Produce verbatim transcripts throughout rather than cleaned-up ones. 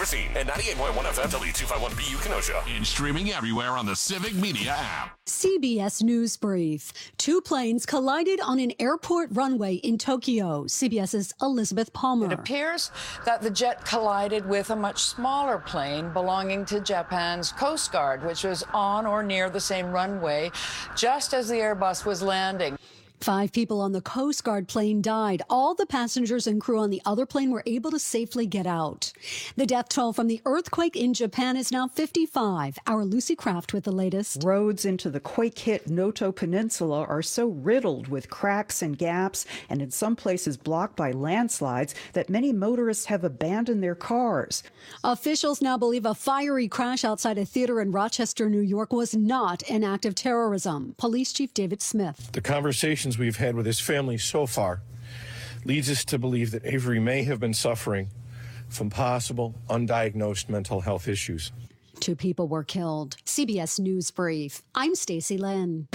Racine, and ninety-eight point one F M W two fifty-one B U Kenosha. And streaming everywhere on the Civic Media app. C B S News Brief. Two planes collided on an airport runway in Tokyo. CBS's Elizabeth Palmer. It appears that the jet collided with a much smaller plane belonging to Japan's Coast Guard, which was on or near the same runway just as the Airbus was landing. Five people on the Coast Guard plane died. All the passengers and crew on the other plane were able to safely get out. The death toll from the earthquake in Japan is now fifty-five. Our Lucy Kraft with the latest. Roads into the quake-hit Noto Peninsula are so riddled with cracks and gaps, and in some places blocked by landslides, that many motorists have abandoned their cars. Officials now believe a fiery crash outside a theater in Rochester, New York, was not an act of terrorism. Police Chief David Smith. The conversation we've had with his family so far leads us to believe that Avery may have been suffering from possible undiagnosed mental health issues. Two people were killed. C B S News Brief. I'm Stacey Lynn.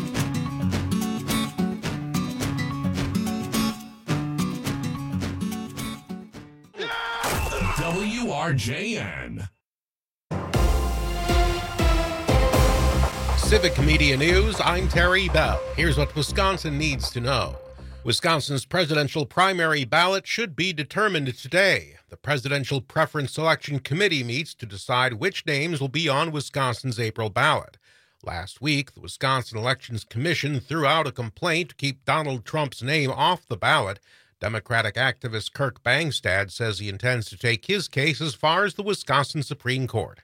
W R J N. Civic Media News, I'm Terry Bell. Here's what Wisconsin needs to know. Wisconsin's presidential primary ballot should be determined today. The Presidential Preference Selection Committee meets to decide which names will be on Wisconsin's April ballot. Last week, the Wisconsin Elections Commission threw out a complaint to keep Donald Trump's name off the ballot. Democratic activist Kirk Bangstad says he intends to take his case as far as the Wisconsin Supreme Court.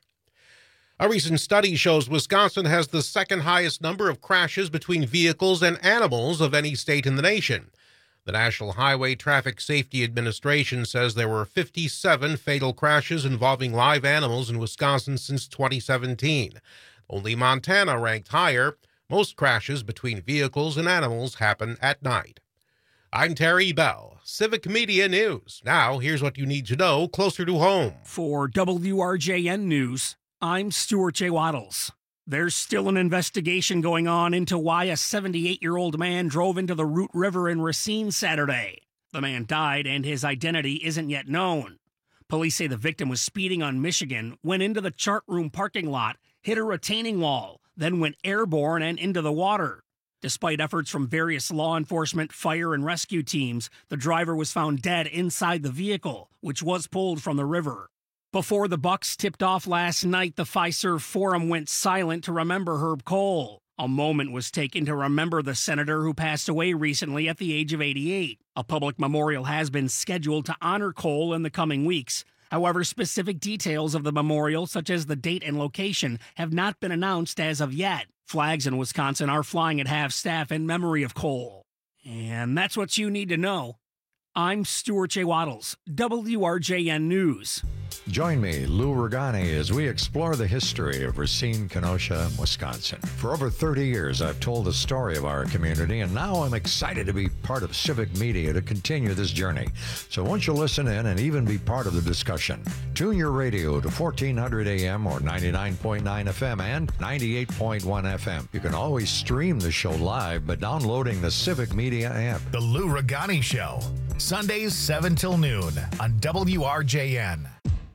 A recent study shows Wisconsin has the second highest number of crashes between vehicles and animals of any state in the nation. The National Highway Traffic Safety Administration says there were fifty-seven fatal crashes involving live animals in Wisconsin since twenty seventeen. Only Montana ranked higher. Most crashes between vehicles and animals happen at night. I'm Terry Bell, Civic Media News. Now, here's what you need to know closer to home. For W R J N News, I'm Stuart J. Waddles. There's still an investigation going on into why a seventy-eight-year-old man drove into the Root River in Racine Saturday. The man died and his identity isn't yet known. Police say the victim was speeding on Michigan, went into the chart room parking lot, hit a retaining wall, then went airborne and into the water. Despite efforts from various law enforcement, fire, and rescue teams, the driver was found dead inside the vehicle, which was pulled from the river. Before the Bucks tipped off last night, the Fiserv Forum went silent to remember Herb Kohl. A moment was taken to remember the senator who passed away recently at the age of eighty-eight. A public memorial has been scheduled to honor Kohl in the coming weeks. However, specific details of the memorial, such as the date and location, have not been announced as of yet. Flags in Wisconsin are flying at half-staff in memory of Kohl. And that's what you need to know. I'm Stuart J. Waddles, W R J N News. Join me, Lou Ragani, as we explore the history of Racine, Kenosha, Wisconsin. For over thirty years, I've told the story of our community, and now I'm excited to be part of Civic Media to continue this journey. So won't you listen in and even be part of the discussion? Tune your radio to fourteen hundred A M or ninety-nine point nine F M and ninety-eight point one F M. You can always stream the show live by downloading the Civic Media app. The Lou Ragani Show, Sundays seven till noon on W R J N.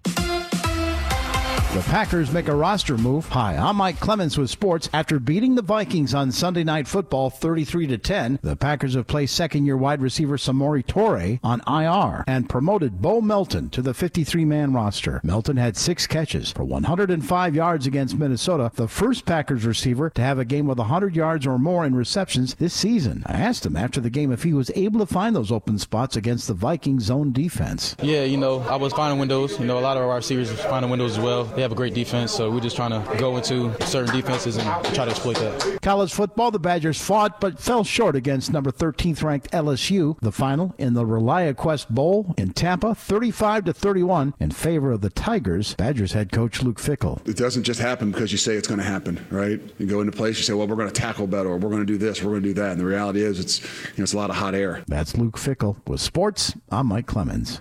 The Packers make a roster move. Hi, I'm Mike Clemens with sports. After beating the Vikings on Sunday Night Football thirty-three to ten, the Packers have placed second-year wide receiver Samori Toure on I R and promoted Bo Melton to the fifty-three man roster. Melton had six catches for one hundred five yards against Minnesota, the first Packers receiver to have a game with one hundred yards or more in receptions this season. I asked him after the game if he was able to find those open spots against the Vikings zone defense. Yeah, you know, I was finding windows. You know, a lot of our receivers are finding windows as well. They have a great defense, so we're just trying to go into certain defenses and try to exploit that. College football, the Badgers fought but fell short against number thirteenth ranked L S U. The final in the ReliaQuest Bowl in Tampa, thirty-five to thirty-one in favor of the Tigers. Badgers head coach Luke Fickell. It doesn't just happen because you say it's going to happen, right? You go into place, you say, well, we're going to tackle better, or we're going to do this, we're going to do that. And the reality is it's, you know, it's a lot of hot air. That's Luke Fickell. With sports, I'm Mike Clemens.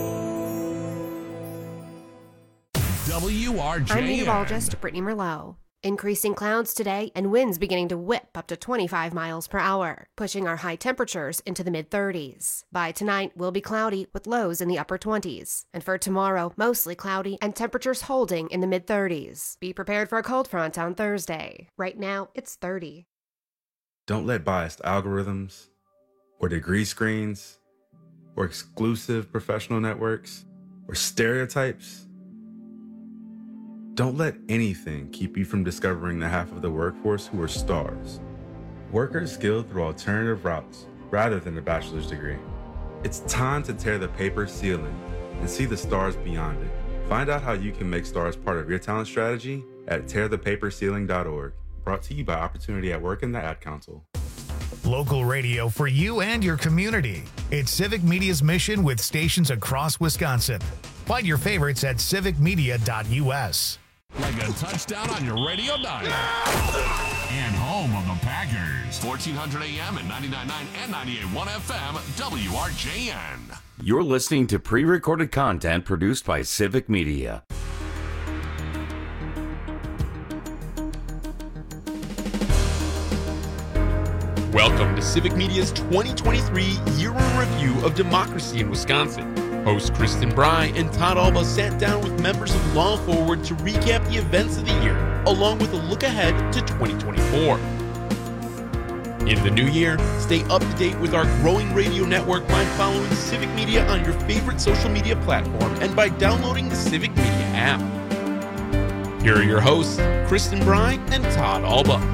W R J N. I'm meteorologist Brittany Merlot. Increasing clouds today and winds beginning to whip up to twenty-five miles per hour, pushing our high temperatures into the mid thirties. By tonight, we'll be cloudy with lows in the upper twenties. And for tomorrow, mostly cloudy and temperatures holding in the mid thirties. Be prepared for a cold front on Thursday. Right now, it's thirty. Don't let biased algorithms or degree screens or exclusive professional networks or stereotypes. Don't let anything keep you from discovering the half of the workforce who are stars. Workers skilled through alternative routes rather than a bachelor's degree. It's time to tear the paper ceiling and see the stars beyond it. Find out how you can make stars part of your talent strategy at tear the paper ceiling dot org. Brought to you by Opportunity at Work and the Ad Council. Local radio for you and your community. It's Civic Media's mission with stations across Wisconsin. Find your favorites at civic media dot u s. Like a touchdown on your radio dial. And home of the Packers. fourteen hundred A M and ninety-nine point nine and ninety-eight point one F M, W R J N. You're listening to pre-recorded content produced by Civic Media. Welcome to Civic Media's twenty twenty-three Year in Review of Democracy in Wisconsin. Hosts Kristen Bry and Todd Alba sat down with members of Law Forward to recap the events of the year, along with a look ahead to twenty twenty-four. In the new year, stay up to date with our growing radio network by following Civic Media on your favorite social media platform and by downloading the Civic Media app. Here are your hosts, Kristen Bry and Todd Alba.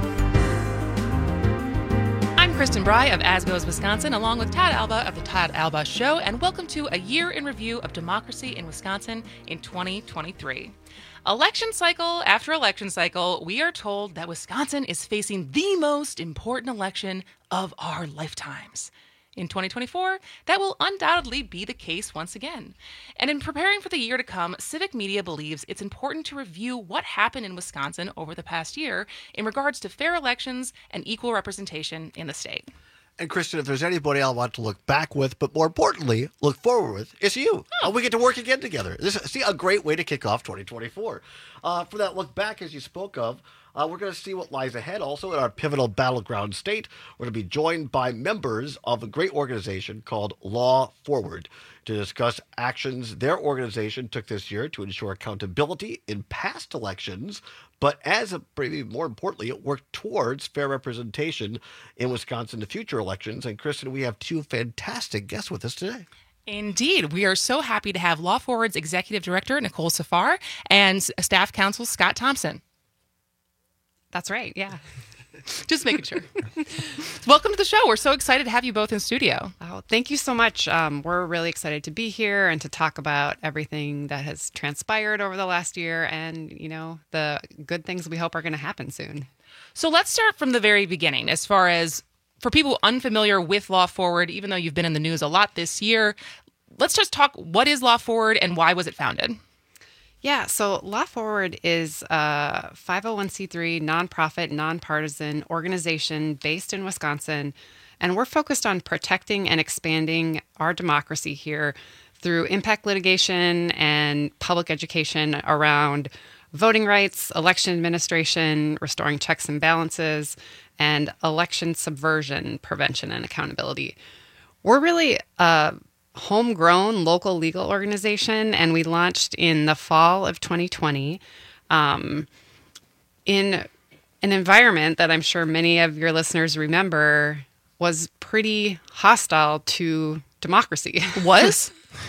Kristen Bry of As Goes Wisconsin, along with Todd Alba of the Todd Alba Show, and welcome to a year in review of democracy in Wisconsin in twenty twenty-three. Election cycle after election cycle, we are told that Wisconsin is facing the most important election of our lifetimes. In twenty twenty-four, that will undoubtedly be the case once again. And in preparing for the year to come, Civic Media believes it's important to review what happened in Wisconsin over the past year in regards to fair elections and equal representation in the state. And Kristen, if there's anybody I want to look back with, but more importantly, look forward with, it's you. Oh. And we get to work again together. This is see, a great way to kick off twenty twenty-four. Uh, for that look back, as you spoke of, Uh, we're going to see what lies ahead also in our pivotal battleground state. We're going to be joined by members of a great organization called Law Forward to discuss actions their organization took this year to ensure accountability in past elections, but as a, maybe more importantly, it worked towards fair representation in Wisconsin in future elections. And Kristen, we have two fantastic guests with us today. Indeed. We are so happy to have Law Forward's Executive Director, Nicole Safar, and Staff Counsel, Scott Thompson. That's right, yeah. Just making sure. Welcome to the show. We're so excited to have you both in studio. Oh, thank you so much. Um, we're really excited to be here and to talk about everything that has transpired over the last year and, you know, the good things we hope are going to happen soon. So let's start from the very beginning. As far as for people unfamiliar with Law Forward, even though you've been in the news a lot this year, let's just talk, what is Law Forward and why was it founded? Yeah, so Law Forward is a five oh one c three nonprofit, nonpartisan organization based in Wisconsin, and we're focused on protecting and expanding our democracy here through impact litigation and public education around voting rights, election administration, restoring checks and balances, and election subversion prevention and accountability. We're really a homegrown local legal organization, and we launched in the fall of twenty twenty um, in an environment that I'm sure many of your listeners remember was pretty hostile to democracy. Was?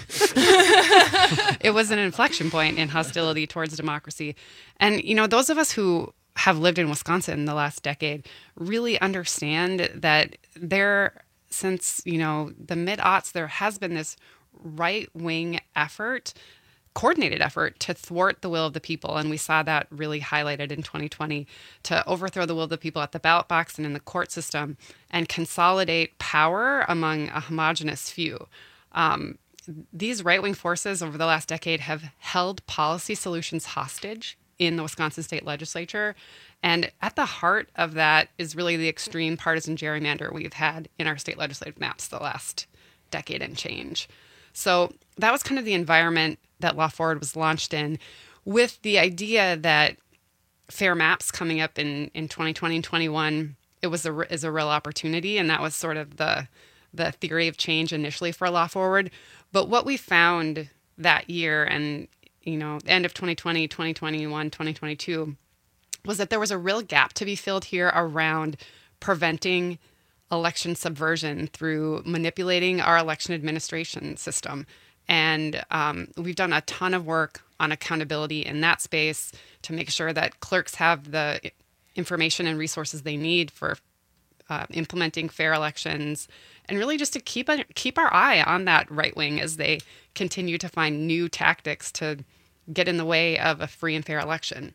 It was an inflection point in hostility towards democracy. And, you know, those of us who have lived in Wisconsin the last decade really understand that there Since, you know, the mid-aughts, there has been this right-wing effort, coordinated effort to thwart the will of the people. And we saw that really highlighted in twenty twenty to overthrow the will of the people at the ballot box and in the court system and consolidate power among a homogenous few. Um, these right-wing forces over the last decade have held policy solutions hostage in the Wisconsin state legislature. And at the heart of that is really the extreme partisan gerrymander we've had in our state legislative maps the last decade and change. So that was kind of the environment that Law Forward was launched in, with the idea that fair maps coming up in, in twenty twenty and twenty-one, it was a, is a real opportunity. And that was sort of the, the theory of change initially for Law Forward. But what we found that year and, you know, end of twenty twenty, twenty twenty-one, twenty twenty-two, was that there was a real gap to be filled here around preventing election subversion through manipulating our election administration system. And um, we've done a ton of work on accountability in that space to make sure that clerks have the information and resources they need for uh, implementing fair elections, and really just to keep a, keep our eye on that right wing as they continue to find new tactics to get in the way of a free and fair election.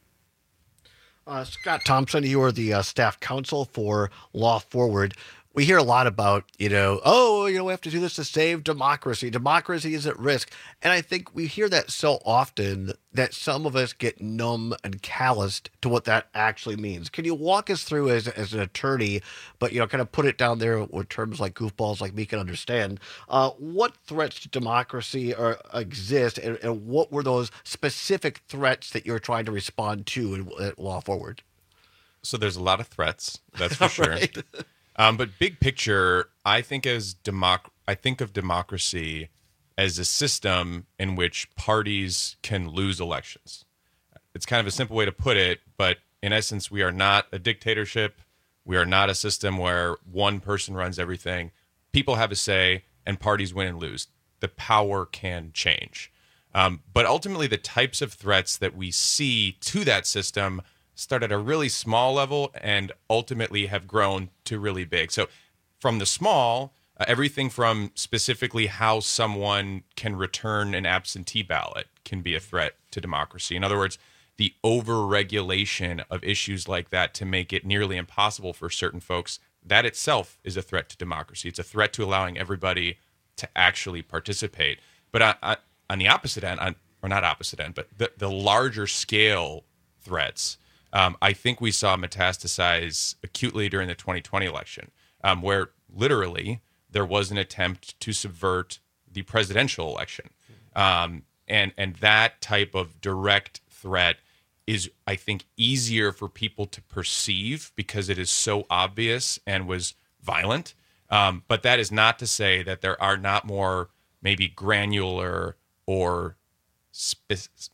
Uh, Scott Thompson, you are the uh, staff counsel for Law Forward. We hear a lot about, you know, oh, you know, we have to do this to save democracy. Democracy is at risk. And I think we hear that so often that some of us get numb and calloused to what that actually means. Can you walk us through as, as an attorney, but, you know, kind of put it down there with terms like goofballs like me can understand, uh, what threats to democracy are, exist and, and what were those specific threats that you're trying to respond to in, at Law Forward? So there's a lot of threats, that's for sure. Right. Um, but big picture, I think as democ- I think of democracy as a system in which parties can lose elections. It's kind of a simple way to put it, but in essence, we are not a dictatorship. We are not a system where one person runs everything. People have a say, and parties win and lose. The power can change. Um, but ultimately, the types of threats that we see to that system start at a really small level and ultimately have grown to really big. So from the small, uh, everything from specifically how someone can return an absentee ballot can be a threat to democracy. In other words, the over-regulation of issues like that to make it nearly impossible for certain folks, that itself is a threat to democracy. It's a threat to allowing everybody to actually participate. But on, on, on the opposite end, on, or not opposite end, but the, the larger scale threats, Um, I think we saw metastasize acutely during the twenty twenty election, um, where literally there was an attempt to subvert the presidential election. Um, and, and that type of direct threat is, I think, easier for people to perceive because it is so obvious and was violent. Um, but that is not to say that there are not more maybe granular or specific.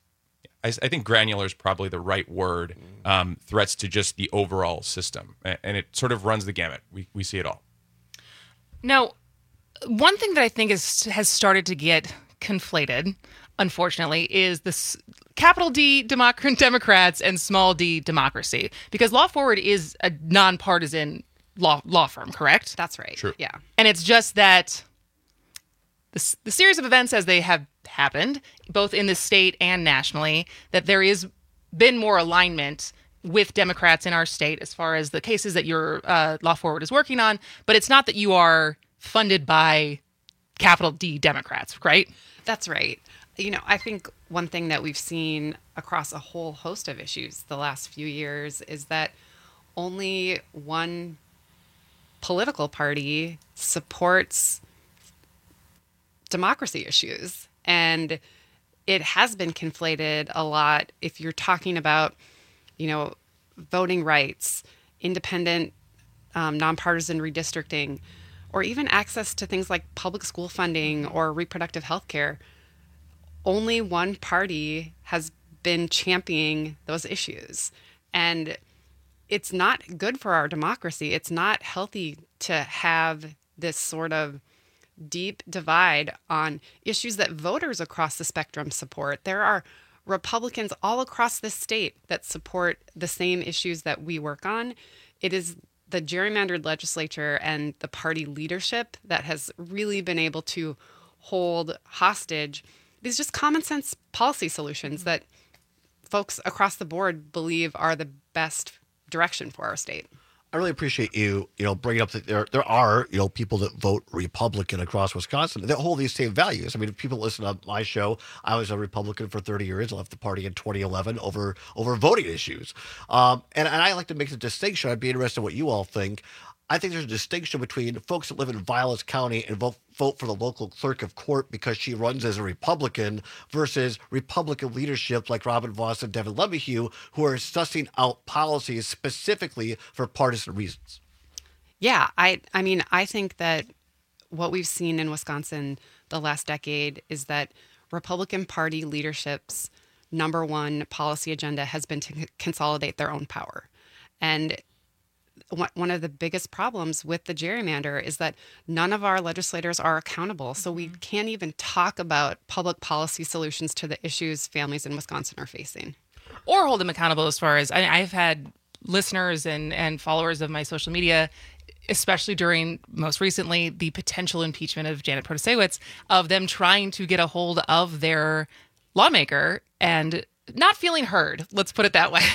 I think granular is probably the right word, um, threats to just the overall system. And it sort of runs the gamut. We we see it all. Now, one thing that I think is has started to get conflated, unfortunately, is this capital D Democ- Democrats and small d democracy. Because Law Forward is a nonpartisan law law firm, correct? That's right. True. Yeah. And it's just that the, the series of events as they have happened, both in the state and nationally, that there is been more alignment with Democrats in our state as far as the cases that your uh, Law Forward is working on. But it's not that you are funded by capital D Democrats, right? That's right. You know, I think one thing that we've seen across a whole host of issues the last few years is that only one political party supports democracy issues. And it has been conflated a lot if you're talking about, you know, voting rights, independent, um, nonpartisan redistricting, or even access to things like public school funding or reproductive health care. Only one party has been championing those issues. And it's not good for our democracy. It's not healthy to have this sort of deep divide on issues that voters across the spectrum support. There are Republicans all across this state that support the same issues that we work on. It is the gerrymandered legislature and the party leadership that has really been able to hold hostage these just common sense policy solutions that folks across the board believe are the best direction for our state. I really appreciate you, you know, bringing up that there there are, you know, people that vote Republican across Wisconsin that hold these same values. I mean, if people listen to my show, I was a Republican for thirty years. I left the party in twenty eleven over over voting issues. Um, and, and I like to make the distinction. I'd be interested in what you all think. I think there's a distinction between folks that live in Vilas County and vote, vote for the local clerk of court because she runs as a Republican versus Republican leadership like Robin Vos and Devin LeMahieu, who are sussing out policies specifically for partisan reasons. Yeah, I, I mean, I think that what we've seen in Wisconsin the last decade is that Republican Party leadership's number one policy agenda has been to consolidate their own power. And one of the biggest problems with the gerrymander is that none of our legislators are accountable. So we can't even talk about public policy solutions to the issues families in Wisconsin are facing. Or hold them accountable as far as, I, I've had listeners and, and followers of my social media, especially during most recently the potential impeachment of Janet Protasiewicz, of them trying to get a hold of their lawmaker and not feeling heard. Let's put it that way.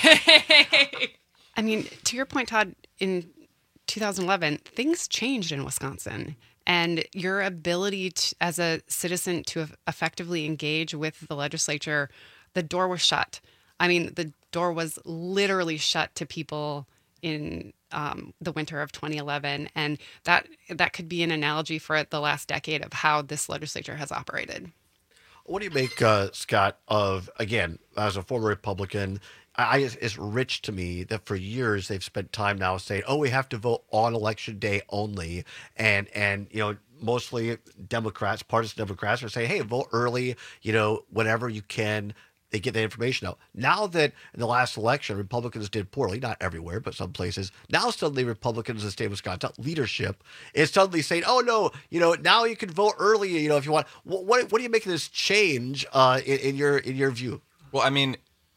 I mean, to your point, Todd, in two thousand eleven, things changed in Wisconsin. And your ability to, as a citizen to effectively engage with the legislature, the door was shut. I mean, the door was literally shut to people in um, the winter of twenty eleven. And that that could be an analogy for the last decade of how this legislature has operated. What do you make, uh, Scott, of, again, as a former Republican, I, it's rich to me that for years they've spent time now saying, oh, we have to vote on election day only. And, and you know, mostly Democrats, partisan Democrats are saying, hey, vote early, you know, whenever you can. They get that information out. Now that in the last election, Republicans did poorly, not everywhere, but some places, now suddenly Republicans in the state of Wisconsin, leadership, is suddenly saying, oh, no, you know, now you can vote early, you know, if you want. What, what, what do you make of this change uh, in, in your in your view? Well, I mean,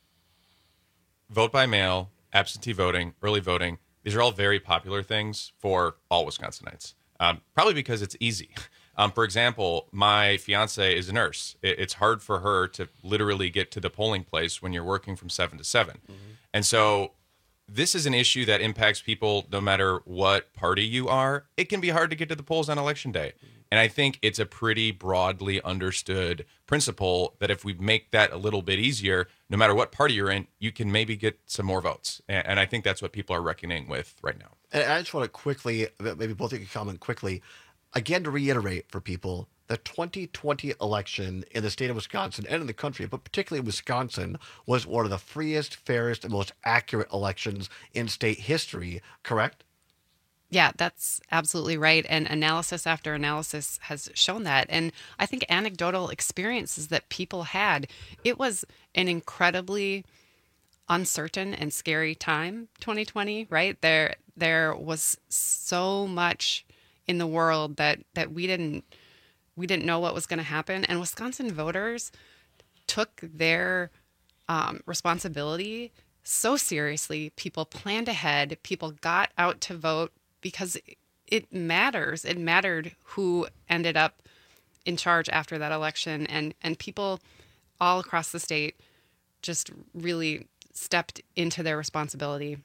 vote by mail, absentee voting, early voting, these are all very popular things for all Wisconsinites, um, probably because it's easy. Um, for example, my fiance is a nurse. It, it's hard for her to literally get to the polling place when you're working from seven to seven. Mm-hmm. And so this is an issue that impacts people no matter what party you are. It can be hard to get to the polls on election day. Mm-hmm. And I think it's a pretty broadly understood principle that if we make that a little bit easier, no matter what party you're in, you can maybe get some more votes. And, and I think that's what people are reckoning with right now. And I just want to quickly, maybe both of you can comment quickly, again, to reiterate for people, the twenty twenty election in the state of Wisconsin and in the country, but particularly Wisconsin, was one of the freest, fairest, and most accurate elections in state history, correct? Yeah, that's absolutely right. And analysis after analysis has shown that. And I think anecdotal experiences that people had, it was an incredibly uncertain and scary time, twenty twenty, right? There, there was so much in the world that that we didn't we didn't know what was going to happen, and Wisconsin voters took their um, responsibility so seriously. People planned ahead. People got out to vote because it matters. It mattered who ended up in charge after that election, and and people all across the state just really stepped into their responsibility.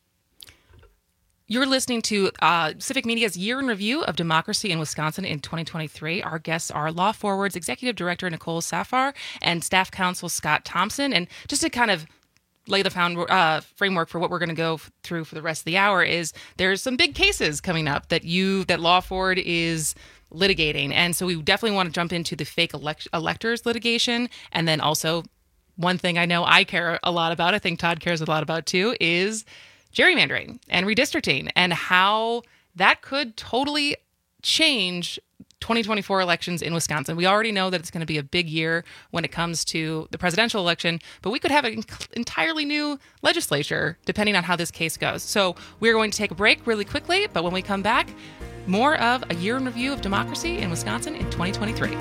You're listening to uh, Civic Media's Year in Review of Democracy in Wisconsin in twenty twenty-three. Our guests are Law Forward's Executive Director Nicole Safar and Staff Counsel Scott Thompson. And just to kind of lay the found, uh, framework for what we're going to go f- through for the rest of the hour is there's some big cases coming up that you that Law Forward is litigating. And so we definitely want to jump into the fake elect- electors litigation. And then also one thing I know I care a lot about, I think Todd cares a lot about too, is gerrymandering and redistricting and how that could totally change twenty twenty-four elections in Wisconsin. We already know that it's going to be a big year when it comes to the presidential election, but we could have an entirely new legislature depending on how this case goes. So we're going to take a break really quickly, but when we come back, more of a year in review of democracy in Wisconsin in twenty twenty-three.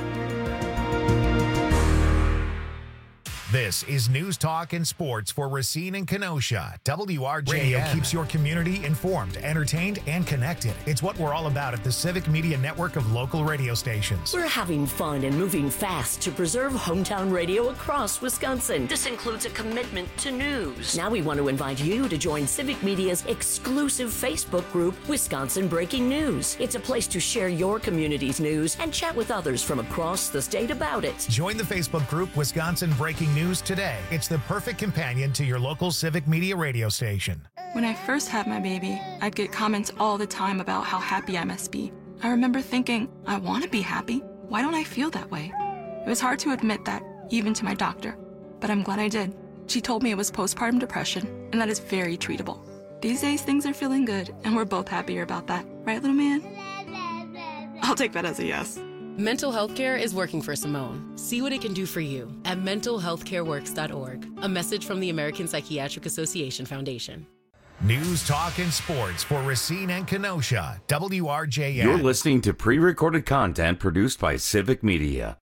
This is News Talk and Sports for Racine and Kenosha. W R J M Radio keeps your community informed, entertained, and connected. It's what we're all about at the Civic Media Network of local radio stations. We're having fun and moving fast to preserve hometown radio across Wisconsin. This includes a commitment to news. Now we want to invite you to join Civic Media's exclusive Facebook group, Wisconsin Breaking News. It's a place to share your community's news and chat with others from across the state about it. Join the Facebook group, Wisconsin Breaking News. News today. It's the perfect companion to your local Civic Media radio station. When I first had my baby, I'd get comments all the time about how happy I must be. I remember thinking, I want to be happy. Why don't I feel that way? It was hard to admit that, even to my doctor. But I'm glad I did. She told me it was postpartum depression, and that is very treatable. These days, things are feeling good, and we're both happier about that. Right, little man? I'll take that as a yes. Mental health care is working for Simone. See what it can do for you at mental health care works dot org. A message from the American Psychiatric Association Foundation. News, talk, and sports for Racine and Kenosha. W R J N. You're listening to pre-recorded content produced by Civic Media.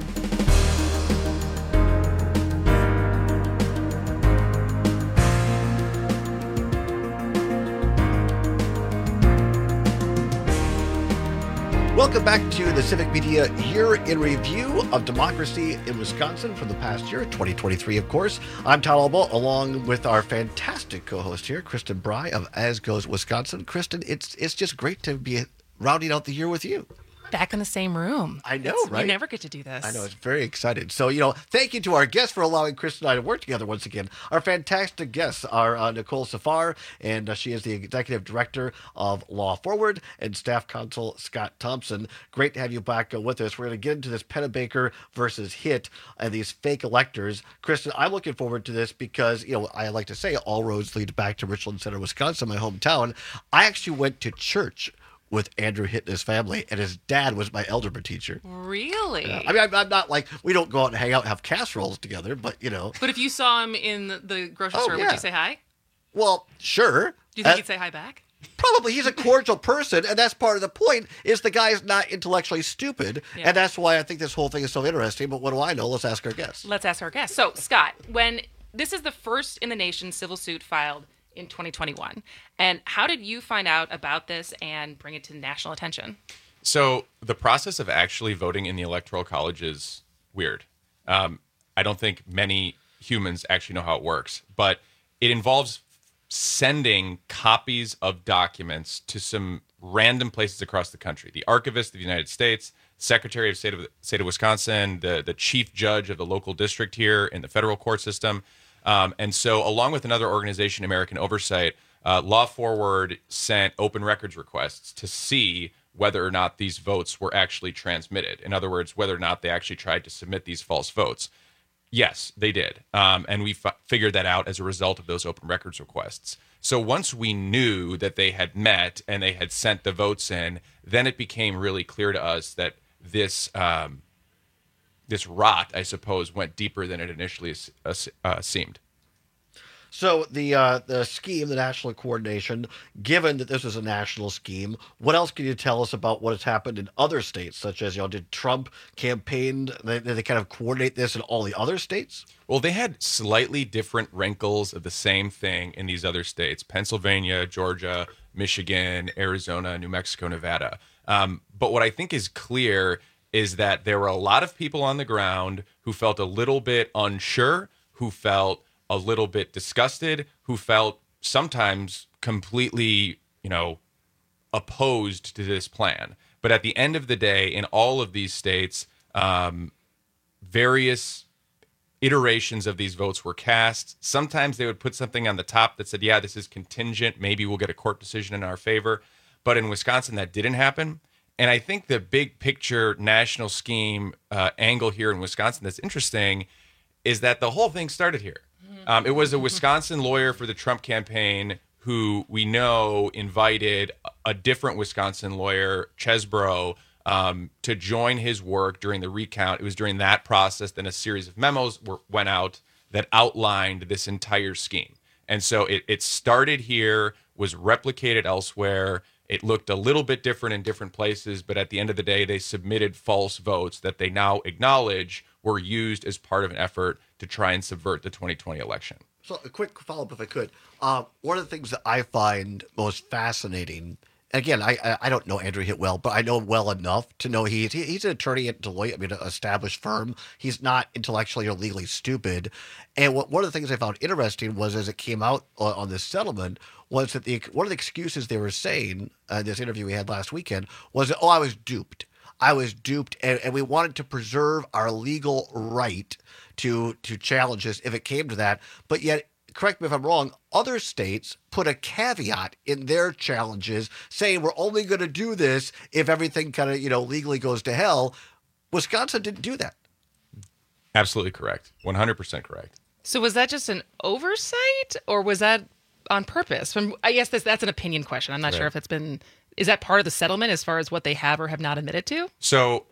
Welcome back to the Civic Media Year in Review of Democracy in Wisconsin from the past year, twenty twenty-three, of course. I'm Todd Alba, along with our fantastic co-host here, Kristen Bry of As Goes Wisconsin. Kristen, it's it's just great to be rounding out the year with you. Back in the same room. I know, It's- right? You never get to do this. I know, it's very excited. So, you know, thank you to our guests for allowing Kristen and I to work together once again. Our fantastic guests are uh, Nicole Safar, and uh, she is the Executive Director of Law Forward, and Staff Counsel Scott Thompson. Great to have you back uh, with us. We're going to get into this Pennebaker versus Hitt and these fake electors. Kristen, I'm looking forward to this because, you know, I like to say all roads lead back to Richland Center, Wisconsin, my hometown. I actually went to church with Andrew Hitt and his family, and his dad was my algebra teacher. Really? Yeah. I mean, I'm, I'm not like, we don't go out and hang out and have casseroles together, but, you know. But if you saw him in the, the grocery Oh, store, yeah. would you say hi? Well, sure. Do you think Uh, he'd say hi back? Probably. He's a cordial person, and that's part of the point, is the guy's not intellectually stupid, Yeah. and that's why I think this whole thing is so interesting, but what do I know? Let's ask our guests. Let's ask our guest. So, Scott, when this is the first in the nation civil suit filed in twenty twenty-one, and how did you find out about this and bring it to national attention? So the process of actually voting in the Electoral College is weird. Um, I don't think many humans actually know how it works, but it involves sending copies of documents to some random places across the country. The Archivist of the United States, Secretary of State of the State of Wisconsin, the, the chief judge of the local district here in the federal court system. Um, and so along with another organization, American Oversight, uh, Law Forward sent open records requests to see whether or not these votes were actually transmitted. In other words, whether or not they actually tried to submit these false votes. Yes, they did. Um, and we f- figured that out as a result of those open records requests. So once we knew that they had met and they had sent the votes in, then it became really clear to us that this um, this rot, I suppose, went deeper than it initially uh, uh, seemed. So the uh, the scheme, the national coordination, given that this is a national scheme, what else can you tell us about what has happened in other states, such as, you know, did Trump campaign, did they kind of coordinate this in all the other states? Well, they had slightly different wrinkles of the same thing in these other states: Pennsylvania, Georgia, Michigan, Arizona, New Mexico, Nevada. Um, but what I think is clear is that there were a lot of people on the ground who felt a little bit unsure, who felt a little bit disgusted, who felt sometimes completely, you know, opposed to this plan. But at the end of the day, in all of these states, um, various iterations of these votes were cast. Sometimes they would put something on the top that said, yeah, this is contingent. Maybe we'll get a court decision in our favor. But in Wisconsin, that didn't happen. And I think the big picture national scheme uh, angle here in Wisconsin that's interesting is that the whole thing started here. Um, it was a Wisconsin lawyer for the Trump campaign who we know invited a different Wisconsin lawyer, Chesbrough, um, to join his work during the recount. It was during that process that a series of memos were, went out that outlined this entire scheme. And so it, it started here, was replicated elsewhere. It looked a little bit different in different places, but at the end of the day, they submitted false votes that they now acknowledge were used as part of an effort to try and subvert the twenty twenty election. So a quick follow-up, if I could. Uh, one of the things that I find most fascinating, again, I I, I don't know Andrew Hitt well, but I know him well enough to know he, he he's an attorney at Deloitte, I mean, an established firm. He's not intellectually or legally stupid. And what, one of the things I found interesting was, as it came out on, on this settlement, was that the one of the excuses they were saying uh, in this interview we had last weekend was, that, oh, I was duped. I was duped, and, and we wanted to preserve our legal right to to challenge this if it came to that. But yet, correct me if I'm wrong, other states put a caveat in their challenges saying we're only going to do this if everything kind of, you know, legally goes to hell. Wisconsin didn't do that. Absolutely correct. one hundred percent correct. So was that just an oversight, or was that on purpose? From I guess this, that's an opinion question. I'm not Right. sure if it's been... Is that part of the settlement as far as what they have or have not admitted to? So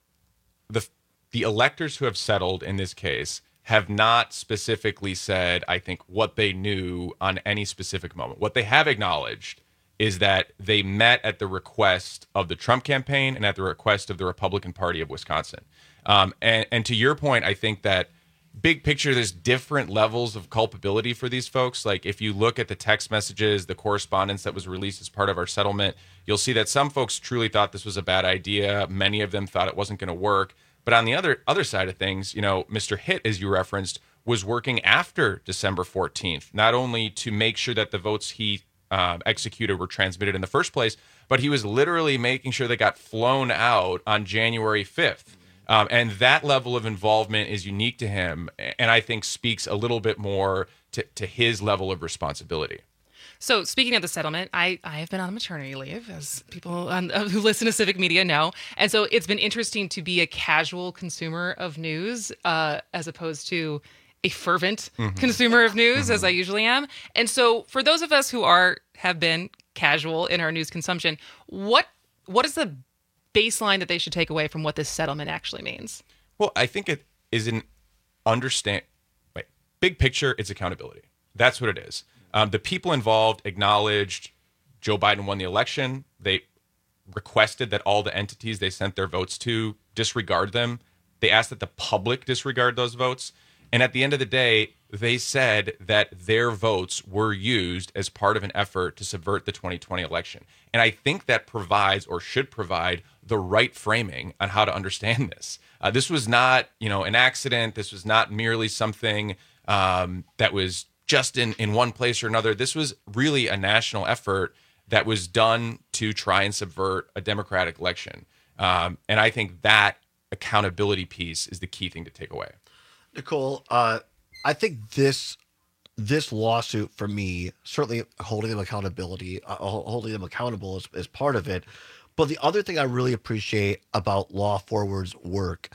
the the electors who have settled in this case have not specifically said, I think, what they knew on any specific moment. What they have acknowledged is that they met at the request of the Trump campaign and at the request of the Republican Party of Wisconsin. Um, and, and to your point, I think that big picture, there's different levels of culpability for these folks. Like if you look at the text messages, the correspondence that was released as part of our settlement, you'll see that some folks truly thought this was a bad idea. Many of them thought it wasn't going to work. But on the other other side of things, you know, Mister Hitt, as you referenced, was working after December fourteenth, not only to make sure that the votes he uh, executed were transmitted in the first place, but he was literally making sure they got flown out on January fifth. Um, and that level of involvement is unique to him, and I think speaks a little bit more to, to his level of responsibility. So speaking of the settlement, I, I have been on maternity leave, as people on, uh, who listen to Civic Media know. And so it's been interesting to be a casual consumer of news uh, as opposed to a fervent Mhm. consumer of news, as I usually am. And so for those of us who are have been casual in our news consumption, what what is the baseline that they should take away from what this settlement actually means? Well, I think it is an understand. Wait, big picture, it's accountability. That's what it is. Um, the people involved acknowledged Joe Biden won the election. They requested that all the entities they sent their votes to disregard them. They asked that the public disregard those votes. And at the end of the day, they said that their votes were used as part of an effort to subvert the twenty twenty election. And I think that provides or should provide the right framing on how to understand this. Uh, this was not, you know, an accident. This was not merely something um, that was just in, in one place or another. This was really a national effort that was done to try and subvert a democratic election. Um, and I think that accountability piece is the key thing to take away. Nicole, uh, I think this this lawsuit for me, certainly holding them accountability, uh, holding them accountable is, is part of it. But the other thing I really appreciate about Law Forward's work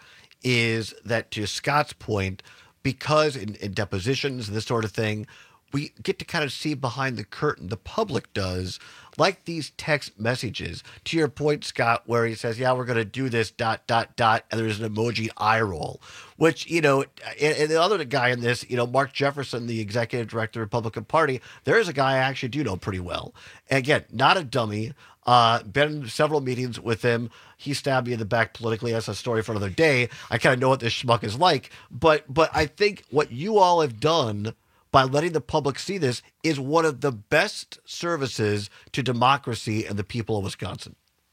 is that, to Scott's point, because in, in depositions and this sort of thing, we get to kind of see behind the curtain. The public does, like these text messages. To your point, Scott, where he says, yeah, we're going to do this, dot, dot, dot, and there's an emoji eye roll, which, you know, and, and the other guy in this, you know, Mark Jefferson, the executive director of the Republican Party, there is a guy I actually do know pretty well. And again, not a dummy. Uh, been in several meetings with him. He stabbed me in the back politically. That's a story for another day. I kind of know what this schmuck is like. But but I think what you all have done by letting the public see this is one of the best services to democracy and the people of Wisconsin.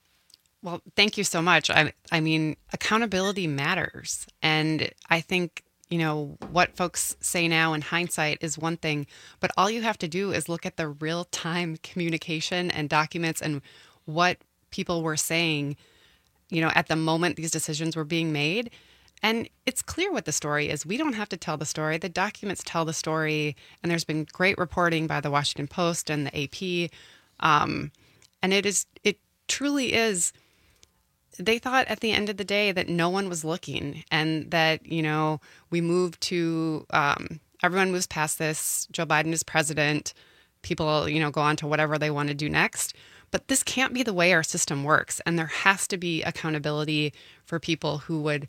Well, thank you so much. I, I mean, accountability matters. And I think, you know, what folks say now in hindsight is one thing, but all you have to do is look at the real-time communication and documents and what people were saying, you know, at the moment these decisions were being made. And it's clear what the story is. We don't have to tell the story. The documents tell the story. And there's been great reporting by the Washington Post and the A P. Um, and it is, it truly is. They thought at the end of the day that no one was looking and that, you know, we moved to, um, everyone moves past this. Joe Biden is president. People, you know, go on to whatever they want to do next. But this can't be the way our system works. And there has to be accountability for people who would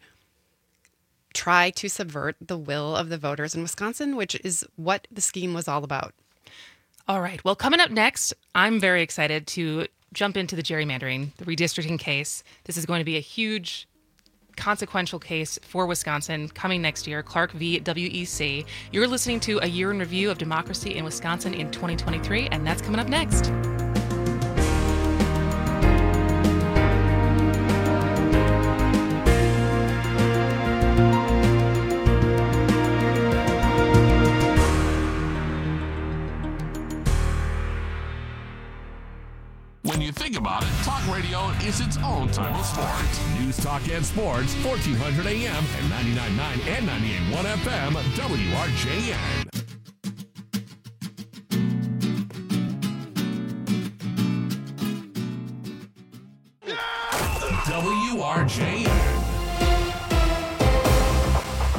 try to subvert the will of the voters in Wisconsin, which is what the scheme was all about. All right. Well, coming up next, I'm very excited to jump into the gerrymandering, the redistricting case. This is going to be a huge, consequential case for Wisconsin coming next year, Clark v. W E C. You're listening to A Year in Review of Democracy in Wisconsin in twenty twenty-three, and that's coming up next. When you think about it, talk radio is its own type of sport. News, talk, and sports, fourteen hundred A M and ninety-nine point nine and ninety-eight point one F M, W R J N.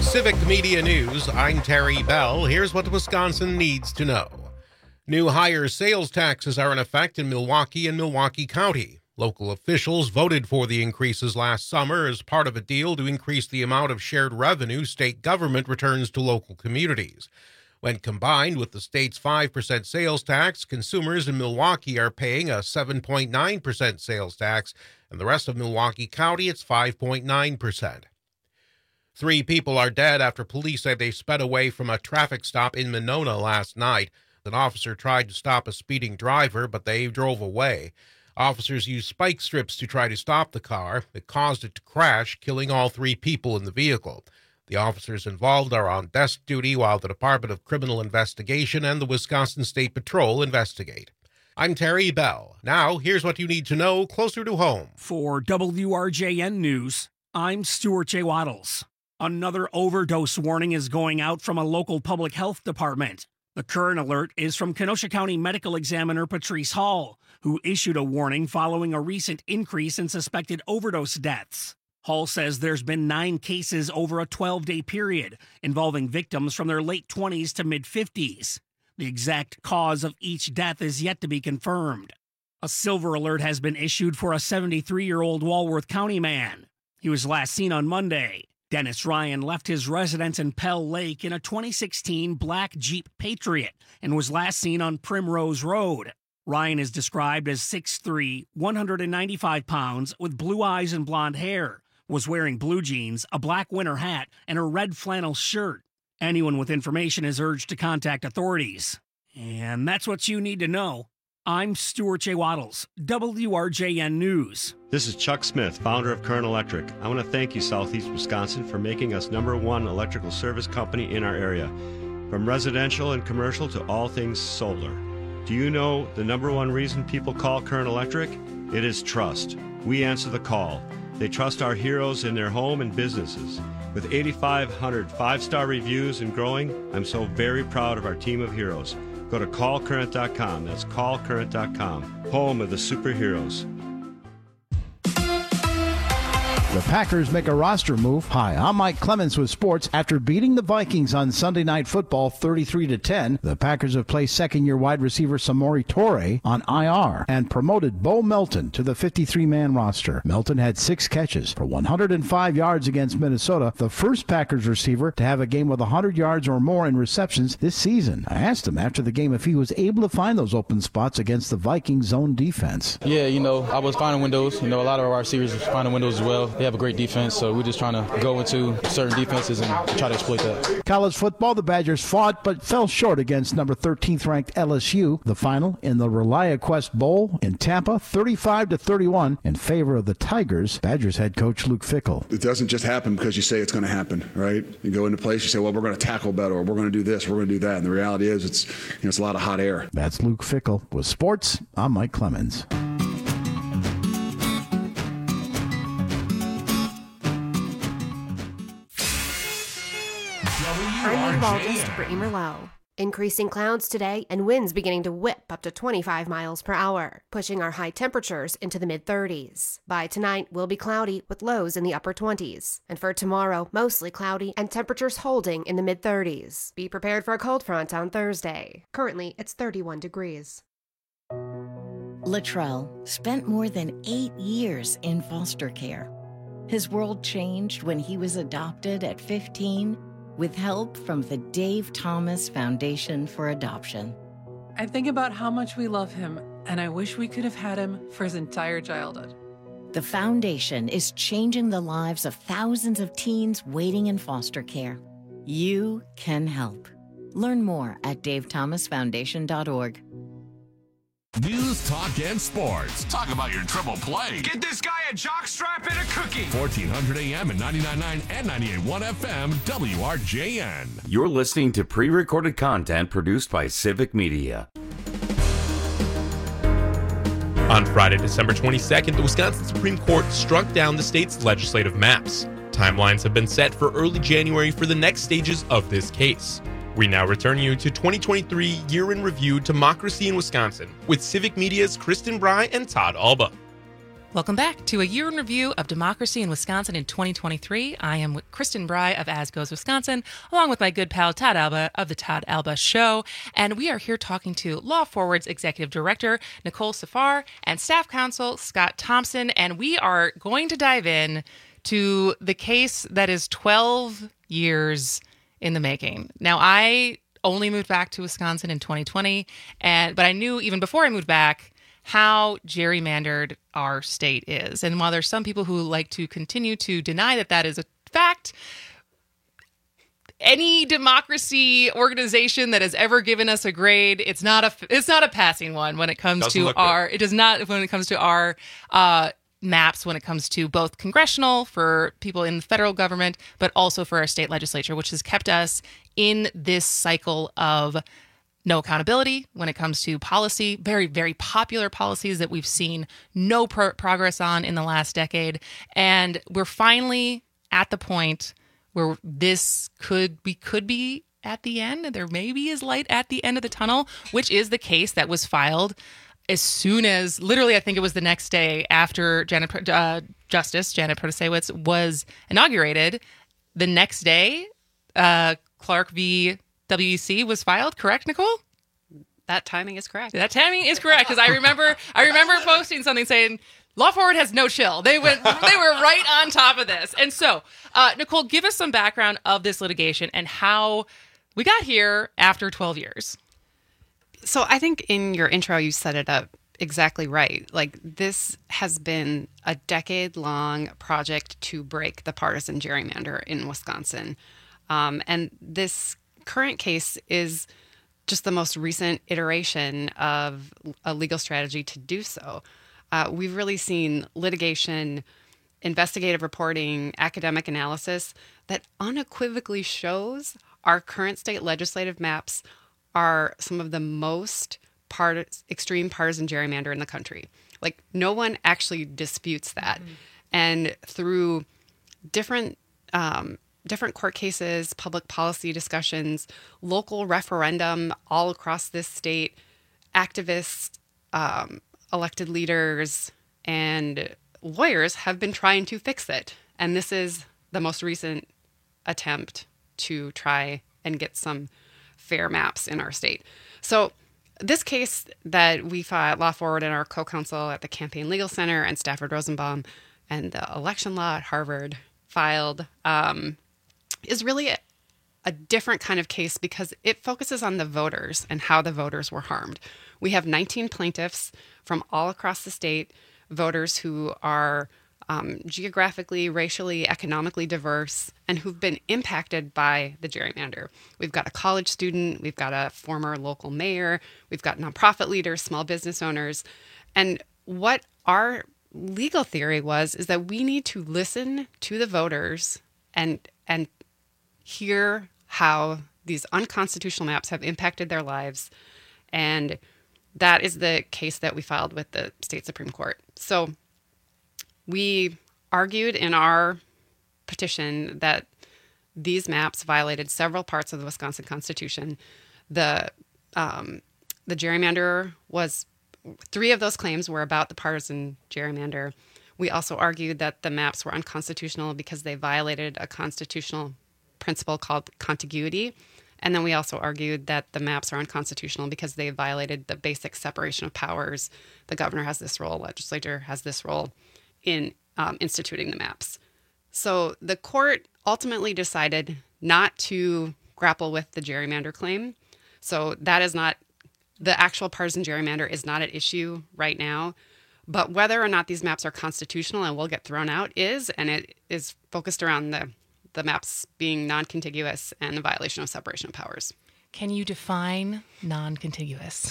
Civic Media News, I'm Terry Bell. Here's what Wisconsin needs to know. New higher sales taxes are in effect in Milwaukee and Milwaukee County. Local officials voted for the increases last summer as part of a deal to increase the amount of shared revenue state government returns to local communities. When combined with the state's five percent sales tax, consumers in Milwaukee are paying a seven point nine percent sales tax, and the rest of Milwaukee County, it's five point nine percent. Three people are dead after police say they sped away from a traffic stop in Monona last night. An officer tried to stop a speeding driver, but they drove away. Officers used spike strips to try to stop the car. It caused it to crash, killing all three people in the vehicle. The officers involved are on desk duty while the Department of Criminal Investigation and the Wisconsin State Patrol investigate. I'm Terry Bell. Now, here's what you need to know closer to home. For W R J N News, I'm Stuart J. Waddles. Another overdose warning is going out from a local public health department. The current alert is from Kenosha County Medical Examiner Patrice Hall, who issued a warning following a recent increase in suspected overdose deaths. Hall says there's been nine cases over a twelve-day period involving victims from their late twenties to mid-fifties. The exact cause of each death is yet to be confirmed. A silver alert has been issued for a seventy-three-year-old Walworth County man. He was last seen on Monday. Dennis Ryan left his residence in Pell Lake in a twenty sixteen black Jeep Patriot and was last seen on Primrose Road. Ryan is described as six foot three, one hundred ninety-five pounds, with blue eyes and blonde hair, was wearing blue jeans, a black winter hat, and a red flannel shirt. Anyone with information is urged to contact authorities. And that's what you need to know. I'm Stuart J. Waddles, W R J N News. This is Chuck Smith, founder of Current Electric. I want to thank you, Southeast Wisconsin, for making us number one electrical service company in our area. From residential and commercial to all things solar. Do you know the number one reason people call Current Electric? It is trust. We answer the call. They trust our heroes in their home and businesses. With eighty-five hundred five-star reviews and growing, I'm so very proud of our team of heroes. Go to call current dot com. That's call current dot com. Home of the superheroes. The Packers make a roster move. Hi, I'm Mike Clemens with sports. After beating the Vikings on Sunday Night Football thirty-three to ten, the Packers have placed second-year wide receiver Samori Toure on I R and promoted Bo Melton to the fifty-three man roster. Melton had six catches for one hundred five yards against Minnesota, the first Packers receiver to have a game with one hundred yards or more in receptions this season. I asked him after the game if he was able to find those open spots against the Vikings' zone defense. Yeah, you know, I was finding windows. You know, a lot of our receivers were finding windows as well. They have a great defense, so we're just trying to go into certain defenses and try to exploit that. College football, the Badgers fought but fell short against number thirteenth ranked L S U. The final in the ReliaQuest Bowl in Tampa, thirty-five to thirty-one in favor of the Tigers. Badgers head coach Luke Fickell. It doesn't just happen because you say it's going to happen, right? You go into place, you say, well, we're going to tackle better, or we're going to do this, we're going to do that. And the reality is it's, you know, it's a lot of hot air. That's Luke Fickell. With sports, I'm Mike Clemens. I'm meteorologist Brittany Merlot. Increasing clouds today and winds beginning to whip up to twenty-five miles per hour, pushing our high temperatures into the mid-thirties. By tonight, we'll be cloudy with lows in the upper twenties. And for tomorrow, mostly cloudy and temperatures holding in the mid-thirties. Be prepared for a cold front on Thursday. Currently, it's thirty-one degrees. Latrell spent more than eight years in foster care. His world changed when he was adopted at fifteen with help from the Dave Thomas Foundation for Adoption. I think about how much we love him, and I wish we could have had him for his entire childhood. The foundation is changing the lives of thousands of teens waiting in foster care. You can help. Learn more at dave thomas foundation dot org. News, talk, and sports. Talk about your triple play. Get this guy a jockstrap and a cookie. fourteen hundred A M and ninety-nine point nine and ninety-eight point one F M, W R J N. You're listening to pre-recorded content produced by Civic Media. On Friday, December twenty-second, the Wisconsin Supreme Court struck down the state's legislative maps. Timelines have been set for early January for the next stages of this case. We now return you to twenty twenty-three Year in Review Democracy in Wisconsin with Civic Media's Kristen Bry and Todd Alba. Welcome back to a year in review of democracy in Wisconsin in twenty twenty-three. I am Kristen Bry of As Goes Wisconsin, along with my good pal Todd Alba of the Todd Alba Show. And we are here talking to Law Forward's Executive Director, Nicole Safar, and Staff Counsel, Scott Thompson. And we are going to dive in to the case that is twelve years in the making. Now, I only moved back to Wisconsin in twenty twenty, and but I knew even before I moved back how gerrymandered our state is. And while there's some people who like to continue to deny that that is a fact, any democracy organization that has ever given us a grade, it's not a it's not a passing one when it comes Doesn't to look our good. it does not when it comes to our uh maps, when it comes to both congressional for people in the federal government, but also for our state legislature, which has kept us in this cycle of no accountability when it comes to policy, very, very popular policies that we've seen no pro- progress on in the last decade. And we're finally at the point where this could we could be at the end. There maybe is light at the end of the tunnel, which is the case that was filed as soon as, literally, I think it was the next day after Janet, uh, Justice Janet Protasiewicz was inaugurated. The next day, uh, Clark v. W E C was filed, correct, Nicole? That timing is correct. That timing is correct, because I remember I remember posting something saying, Law Forward has no chill. They went they were right on top of this. And so, uh, Nicole, give us some background of this litigation and how we got here after twelve years. So I think in your intro, you set it up exactly right. Like, this has been a decade-long project to break the partisan gerrymander in Wisconsin. Um, and this current case is just the most recent iteration of a legal strategy to do so. Uh, we've really seen litigation, investigative reporting, academic analysis that unequivocally shows our current state legislative maps are some of the most part- extreme partisan gerrymander in the country. Like, no one actually disputes that. Mm-hmm. And through different um, different court cases, public policy discussions, local referendum all across this state, activists, um, elected leaders, and lawyers have been trying to fix it. And this is the most recent attempt to try and get some fair maps in our state. So this case that we filed, Law Forward and our co-counsel at the Campaign Legal Center and Stafford Rosenbaum and the election law at Harvard filed, um, is really a, a different kind of case because it focuses on the voters and how the voters were harmed. We have nineteen plaintiffs from all across the state, voters who are um, geographically, racially, economically diverse, and who've been impacted by the gerrymander. We've got a college student, we've got a former local mayor, we've got nonprofit leaders, small business owners. And what our legal theory was is that we need to listen to the voters and and hear how these unconstitutional maps have impacted their lives. And that is the case that we filed with the state Supreme Court. So we argued in our petition that these maps violated several parts of the Wisconsin Constitution. The um, the gerrymander was, three of those claims were about the partisan gerrymander. We also argued that the maps were unconstitutional because they violated a constitutional principle called contiguity. And then we also argued that the maps are unconstitutional because they violated the basic separation of powers. The governor has this role, legislature has this role in um, instituting the maps. So the court ultimately decided not to grapple with the gerrymander claim. So that is not, the actual partisan gerrymander is not at issue right now. But whether or not these maps are constitutional and will get thrown out is, and it is focused around the the maps being non-contiguous and the violation of separation of powers. Can you define non-contiguous?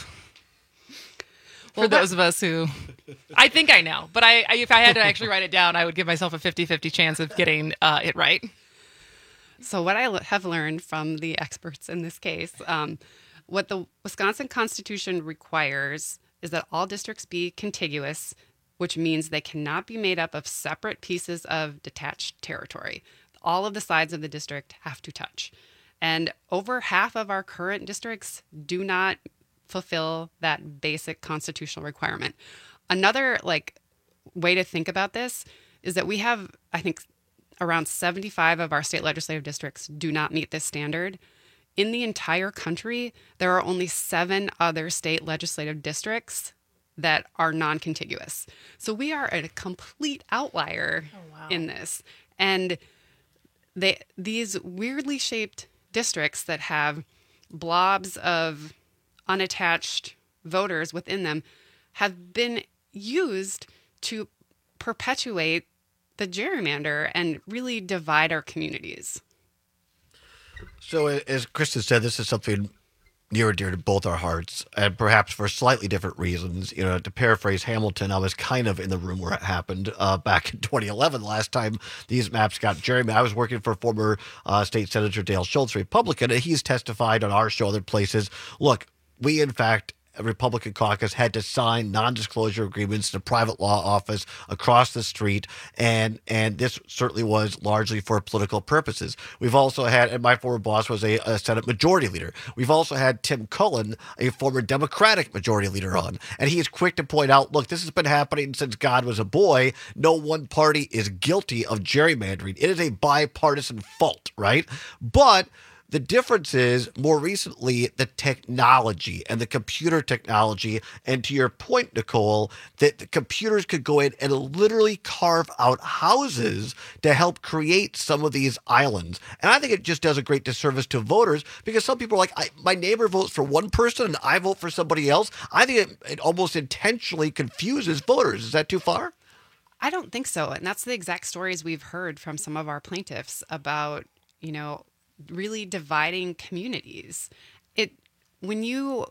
For Well, those of us who, I think I know, but I, I if I had to actually write it down, I would give myself a fifty-fifty chance of getting uh, it right. So what I have learned from the experts in this case, um, what the Wisconsin Constitution requires is that all districts be contiguous, which means they cannot be made up of separate pieces of detached territory. All of the sides of the district have to touch. And over half of our current districts do not fulfill that basic constitutional requirement. Another like way to think about this is that we have, I think, around seventy-five of our state legislative districts do not meet this standard. In the entire country, there are only seven other state legislative districts that are non-contiguous. So we are a complete outlier oh, wow. in this. And they these weirdly shaped districts that have blobs of unattached voters within them have been used to perpetuate the gerrymander and really divide our communities. So as Kristen said, this is something near and dear to both our hearts, and perhaps for slightly different reasons. You know, to paraphrase Hamilton, I was kind of in the room where it happened uh, back in twenty eleven, last time these maps got gerrymandered. I was working for former uh, State Senator Dale Schultz, Republican, and he's testified on our show, other places. Look, we, in fact, a Republican caucus had to sign non-disclosure agreements to private law office across the street, and and this certainly was largely for political purposes. We've also had, and my former boss was a, a Senate Majority Leader. We've also had Tim Cullen, a former Democratic Majority Leader, on, and he is quick to point out, look, this has been happening since God was a boy. No one party is guilty of gerrymandering. It is a bipartisan fault, right? But the difference is, more recently, the technology and the computer technology, and to your point, Nicole, that the computers could go in and literally carve out houses to help create some of these islands. And I think it just does a great disservice to voters, because some people are like, I, my neighbor votes for one person and I vote for somebody else. I think it, it almost intentionally confuses voters. Is that too far? I don't think so. And that's the exact stories we've heard from some of our plaintiffs about, you know, really dividing communities. It when you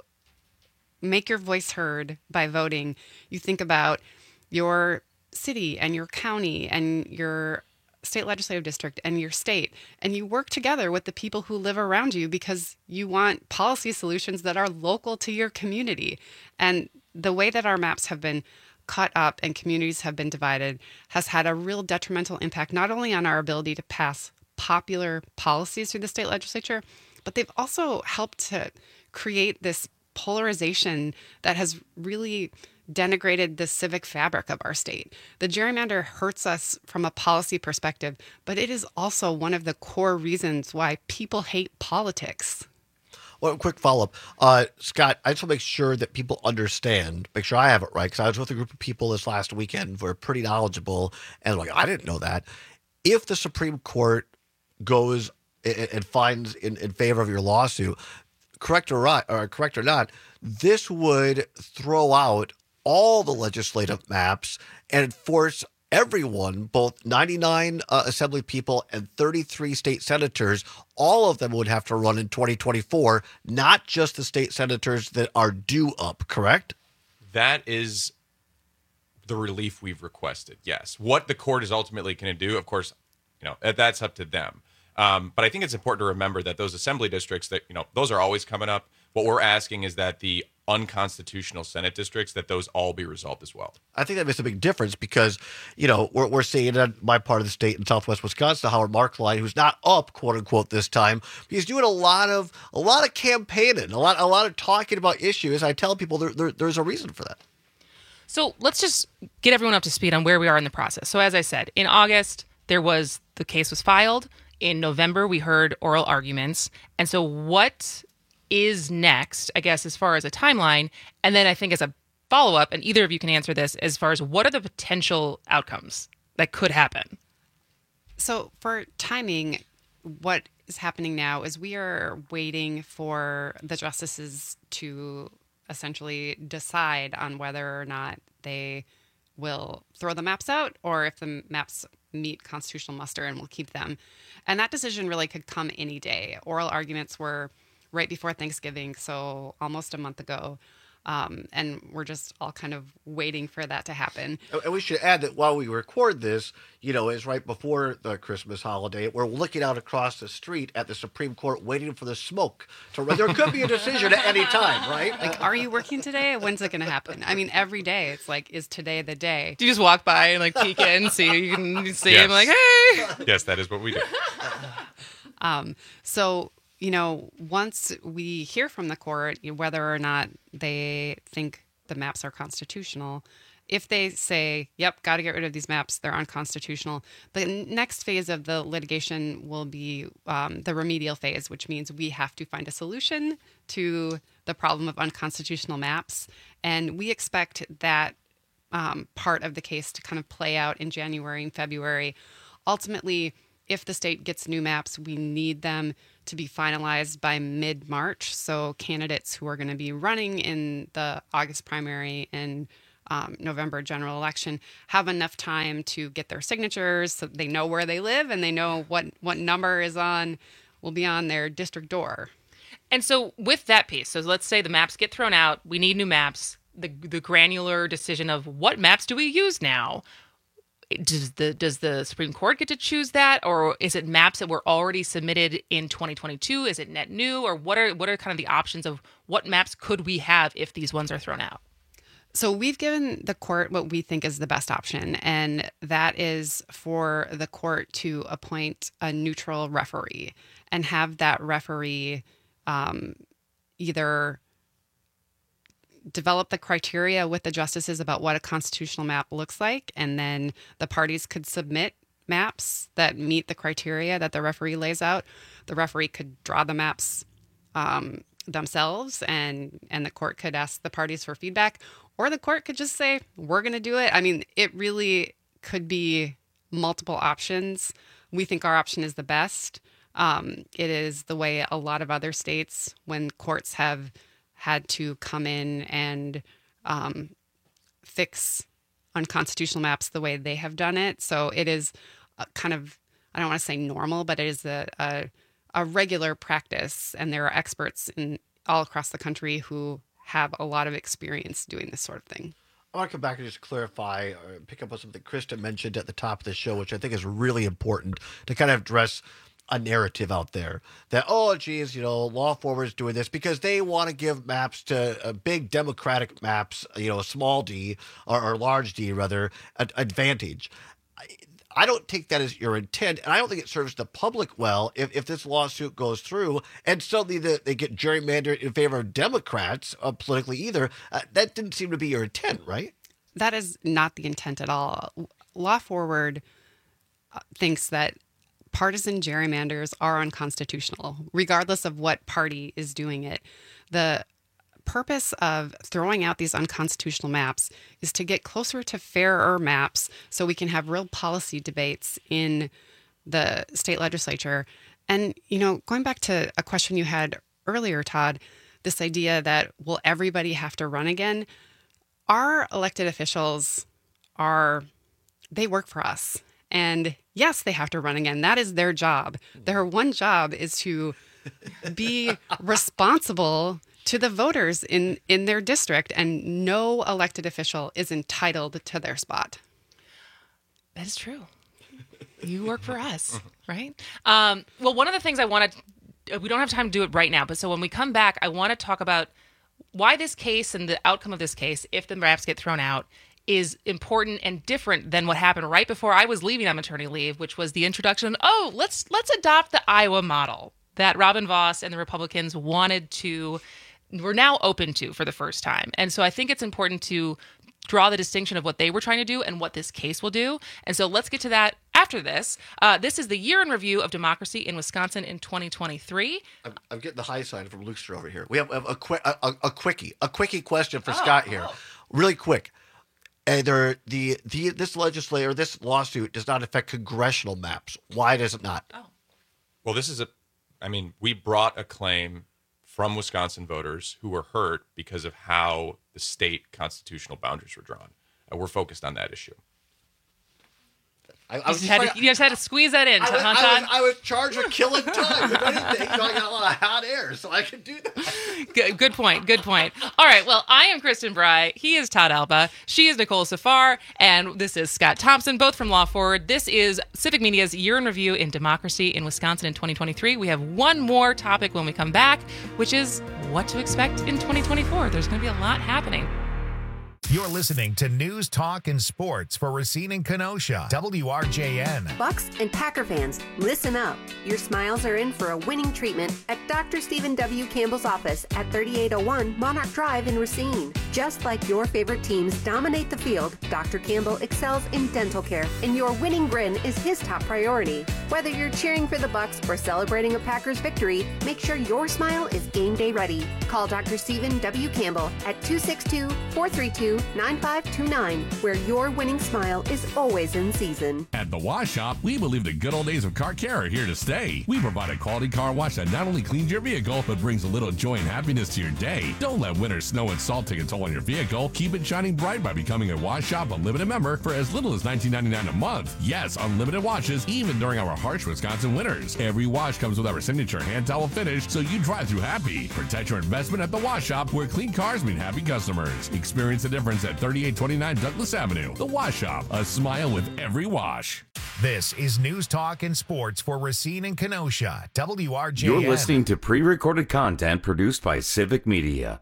make your voice heard by voting, you think about your city and your county and your state legislative district and your state, and you work together with the people who live around you because you want policy solutions that are local to your community. And the way that our maps have been cut up and communities have been divided has had a real detrimental impact, not only on our ability to pass popular policies through the state legislature, but they've also helped to create this polarization that has really denigrated the civic fabric of our state. The gerrymander hurts us from a policy perspective, but it is also one of the core reasons why people hate politics. Well, quick follow-up. Uh, Scott, I just want to make sure that people understand, make sure I have it right, because I was with a group of people this last weekend who are pretty knowledgeable, and like, I didn't know that. If the Supreme Court goes and finds in, in favor of your lawsuit, correct or right, or correct or not, this would throw out all the legislative maps and force everyone, both ninety-nine uh, assembly people and thirty-three state senators, all of them would have to run in twenty twenty-four, not just the state senators that are due up, correct? That is the relief we've requested, yes. What the court is ultimately going to do, of course, you know, that's up to them. Um, but I think it's important to remember that those assembly districts, that, you know, those are always coming up. What we're asking is that the unconstitutional Senate districts, that those all be resolved as well. I think that makes a big difference because, you know, we're, we're seeing in my part of the state in southwest Wisconsin, Howard Marklein, who's not up, quote unquote, this time, he's doing a lot of a lot of campaigning, a lot a lot of talking about issues. I tell people there, there, there's a reason for that. So let's just get everyone up to speed on where we are in the process. So as I said, in August, there was the case was filed. In November, we heard oral arguments. And so what is next, I guess, as far as a timeline? And then I think as a follow-up, and either of you can answer this, as far as what are the potential outcomes that could happen? So for timing, what is happening now is we are waiting for the justices to essentially decide on whether or not they will throw the maps out or if the maps meet constitutional muster and will keep them. And that decision really could come any day. Oral arguments were right before Thanksgiving, so almost a month ago. Um, and we're just all kind of waiting for that to happen. And we should add that while we record this, you know, it's right before the Christmas holiday. We're looking out across the street at the Supreme Court waiting for the smoke to run. There could be a decision at any time, right? Like, are you working today? When's it going to happen? I mean, every day it's like, is today the day? Do you just walk by and like peek in, see you can see Yes. him like, hey? Yes, that is what we do. Um, so, you know, once we hear from the court whether or not they think the maps are constitutional, if they say, yep, got to get rid of these maps, they're unconstitutional, the next phase of the litigation will be um, the remedial phase, which means we have to find a solution to the problem of unconstitutional maps. And we expect that um, part of the case to kind of play out in January and February. Ultimately, if the state gets new maps, we need them to be finalized by mid-March. So candidates who are going to be running in the August primary and um, November general election have enough time to get their signatures so they know where they live and they know what, what number is on, will be on their district door. And so with that piece, so let's say the maps get thrown out, we need new maps, the the granular decision of what maps do we use now? Does the does the Supreme Court get to choose that, or is it maps that were already submitted in twenty twenty-two? Is it net new, or what are what are kind of the options of what maps could we have if these ones are thrown out? So we've given the court what we think is the best option, and that is for the court to appoint a neutral referee and have that referee um, either develop the criteria with the justices about what a constitutional map looks like, and then the parties could submit maps that meet the criteria that the referee lays out. The referee could draw the maps um, themselves, and and the court could ask the parties for feedback, or the court could just say, we're going to do it. I mean, it really could be multiple options. We think our option is the best. Um, it is the way a lot of other states, when courts have had to come in and um, fix unconstitutional maps the way they have done it. So it is a kind of, I don't want to say normal, but it is a, a, a regular practice. And there are experts in all across the country who have a lot of experience doing this sort of thing. I want to come back and just clarify or pick up on something Krista mentioned at the top of the show, which I think is really important to kind of address a narrative out there that, oh, geez, you know, Law Forward is doing this because they want to give maps to uh, big Democratic maps, you know, small d or, or large d, rather, ad- advantage. I, I don't think that is your intent, and I don't think it serves the public well if, if this lawsuit goes through and suddenly the, they get gerrymandered in favor of Democrats uh, politically either. Uh, that didn't seem to be your intent, right? That is not the intent at all. Law Forward thinks that partisan gerrymanders are unconstitutional, regardless of what party is doing it. The purpose of throwing out these unconstitutional maps is to get closer to fairer maps so we can have real policy debates in the state legislature. And, you know, going back to a question you had earlier, Todd, this idea that will everybody have to run again? Our elected officials are, they work for us. And yes, they have to run again. That is their job. Their one job is to be responsible to the voters in, in their district, and no elected official is entitled to their spot. That is true. You work for us, right? Um, well, one of the things I want to, we don't have time to do it right now, but so when we come back, I want to talk about why this case and the outcome of this case, if the maps get thrown out, is important and different than what happened right before I was leaving on maternity leave, which was the introduction, oh, let's let's adopt the Iowa model that Robin Vos and the Republicans wanted to, were now open to for the first time. And so I think it's important to draw the distinction of what they were trying to do and what this case will do. And so let's get to that after this. Uh, this is the year in review of democracy in Wisconsin in twenty twenty-three. I'm, I'm getting the high sign from Lukester over here. We have a, a, quick, a, a, a quickie, a quickie question for oh, Scott here. Oh. Really quick. And there, the the this legislator, this lawsuit does not affect congressional maps. Why does it not? Oh. Well, this is a, I mean, we brought a claim from Wisconsin voters who were hurt because of how the state constitutional boundaries were drawn. And we're focused on that issue. I, I you, was just had trying, to, you just had to squeeze that in, I was, huh, I Todd? was, I was charged with killing time. If anything, you know, I got a lot of hot air, so I could do that. Good, good point. Good point. All right. Well, I am Kristen Bry. He is Todd Alba. She is Nicole Safar. And this is Scott Thompson, both from Law Forward. This is Civic Media's Year in Review in Democracy in Wisconsin in twenty twenty-three. We have one more topic when we come back, which is what to expect in twenty twenty-four. There's going to be a lot happening. You're listening to News, Talk, and Sports for Racine and Kenosha, W R J N. Bucks and Packer fans, listen up. Your smiles are in for a winning treatment at Doctor Stephen W. Campbell's office at thirty-eight oh one Monarch Drive in Racine. Just like your favorite teams dominate the field, Doctor Campbell excels in dental care, and your winning grin is his top priority. Whether you're cheering for the Bucks or celebrating a Packers victory, make sure your smile is game day ready. Call Doctor Stephen W. Campbell at two six two, four three two, nine five two nine, where your winning smile is always in season. At the Wash Shop, we believe the good old days of car care are here to stay. We provide a quality car wash that not only cleans your vehicle, but brings a little joy and happiness to your day. Don't let winter snow and salt take a toll on your vehicle. Keep it shining bright by becoming a Wash Shop Unlimited member for as little as nineteen ninety-nine dollars a month. Yes, unlimited washes, even during our harsh Wisconsin winters. Every wash comes with our signature hand towel finish, so you drive through happy. Protect your investment at the Wash Shop, where clean cars mean happy customers. Experience the difference at thirty-eight twenty-nine Douglas Avenue. The Wash Shop, a smile with every wash. This is News Talk and Sports for Racine and Kenosha, W R J N. You're listening to pre-recorded content produced by Civic Media.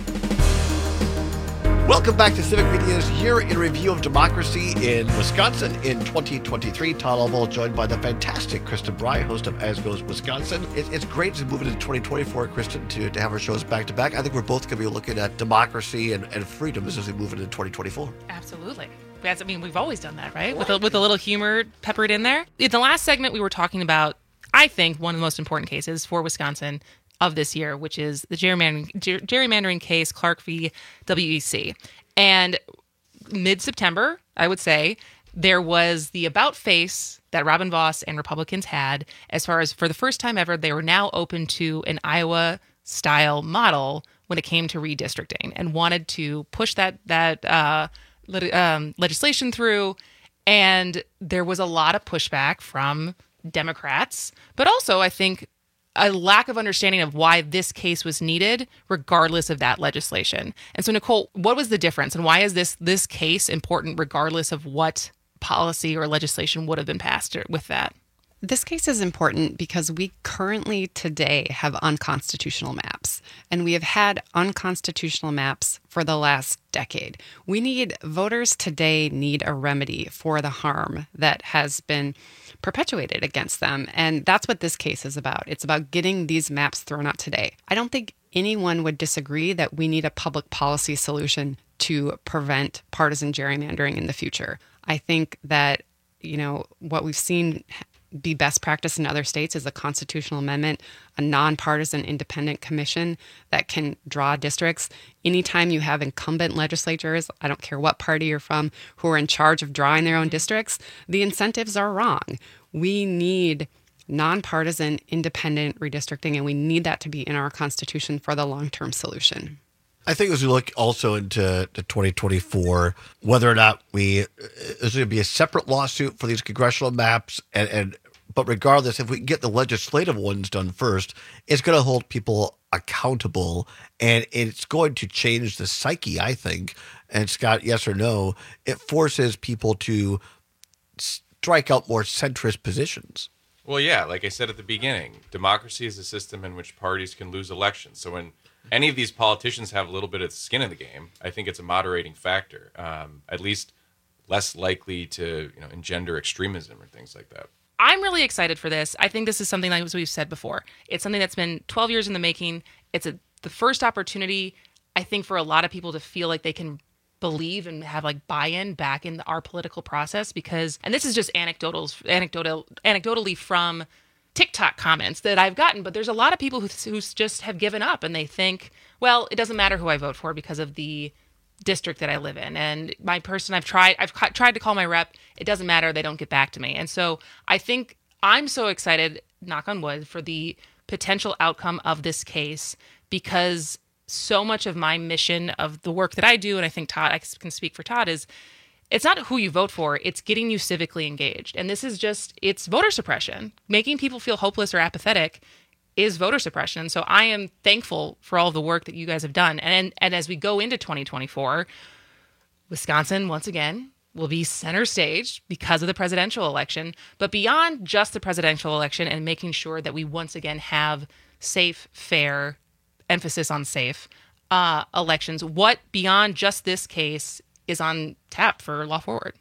Welcome back to Civic Media's Year in Review of Democracy in Wisconsin in twenty twenty-three. Todd Alvall joined by the fantastic Kristen Bry, host of As Goes Wisconsin. It, it's great to move into twenty twenty-four, Kristen, to, to have our shows back to back. I think we're both going to be looking at democracy and, and freedom as we move into twenty twenty-four. Absolutely. That's, I mean, we've always done that, right? With a, with a little humor peppered in there. In the last segment, we were talking about, I think, one of the most important cases for Wisconsin of this year, which is the gerrymandering, ger- gerrymandering case, Clark v. W E C. And mid-September, I would say, there was the about face that Robin Vos and Republicans had as far as, for the first time ever, they were now open to an Iowa-style model when it came to redistricting and wanted to push that that uh, lit- um, legislation through. And there was a lot of pushback from Democrats, but also, I think, a lack of understanding of why this case was needed, regardless of that legislation. And so, Nicole, what was the difference, and why is this this case important, regardless of what policy or legislation would have been passed with that? This case is important because we currently today have unconstitutional maps, and we have had unconstitutional maps for the last decade. We need, voters today need a remedy for the harm that has been perpetuated against them, and that's what this case is about. It's about getting these maps thrown out today. I don't think anyone would disagree that we need a public policy solution to prevent partisan gerrymandering in the future. I think that, you know, what we've seen be best practice in other states is a constitutional amendment, a nonpartisan independent commission that can draw districts. Anytime you have incumbent legislatures, I don't care what party you're from, who are in charge of drawing their own districts, the incentives are wrong. We need nonpartisan independent redistricting, and we need that to be in our Constitution for the long-term solution. I think as we look also into to twenty twenty-four, whether or not we, there's going to be a separate lawsuit for these congressional maps, and, and but regardless, if we can get the legislative ones done first, it's going to hold people accountable, and it's going to change the psyche, I think. And Scott, yes or no, it forces people to strike out more centrist positions. Well, yeah, like I said at the beginning, democracy is a system in which parties can lose elections. So when any of these politicians have a little bit of skin in the game, I think it's a moderating factor, um, at least less likely to, you know, engender extremism or things like that. I'm really excited for this. I think this is something, like we've said before, it's something that's been twelve years in the making. It's a, the first opportunity, I think, for a lot of people to feel like they can believe and have like buy-in back in our political process, because, and this is just anecdotal, anecdotal, anecdotally from TikTok comments that I've gotten, but there's a lot of people who, who just have given up, and they think, well, it doesn't matter who I vote for because of the district that I live in. And my person I've tried, I've ca- tried to call my rep. It doesn't matter. They don't get back to me. And so I think I'm so excited, knock on wood, for the potential outcome of this case, because so much of my mission of the work that I do, and I think Todd, I can speak for Todd, is it's not who you vote for, it's getting you civically engaged. And this is just, it's voter suppression. Making people feel hopeless or apathetic is voter suppression. And so I am thankful for all the work that you guys have done. And, and as we go into twenty twenty-four, Wisconsin, once again, will be center stage because of the presidential election. But beyond just the presidential election and making sure that we once again have safe, fair, emphasis on safe, uh, elections, what beyond just this case is on tap for Law Forward?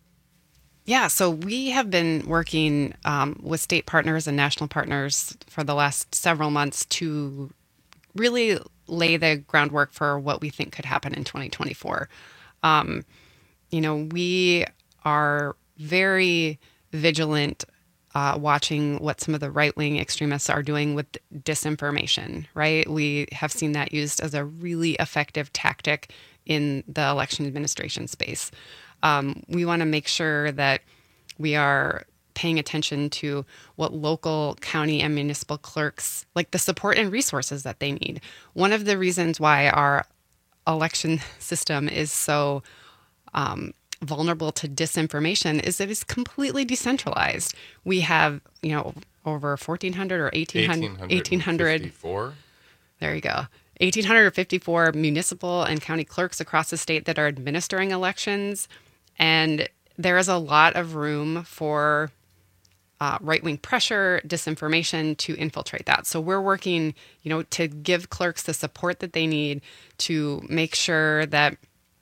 Yeah, so we have been working um, with state partners and national partners for the last several months to really lay the groundwork for what we think could happen in twenty twenty-four. Um, you know, we are very vigilant uh, watching what some of the right-wing extremists are doing with disinformation, right? We have seen that used as a really effective tactic in the election administration space. Um, we want to make sure that we are paying attention to what local, county, and municipal clerks, like the support and resources that they need. One of the reasons why our election system is so um, vulnerable to disinformation is that it's completely decentralized. We have, you know, over fourteen hundred or eighteen hundred, eighteen hundred. There you go. one thousand eight hundred fifty-four municipal and county clerks across the state that are administering elections. And there is a lot of room for uh, right-wing pressure, disinformation to infiltrate that. So we're working, you know, to give clerks the support that they need to make sure that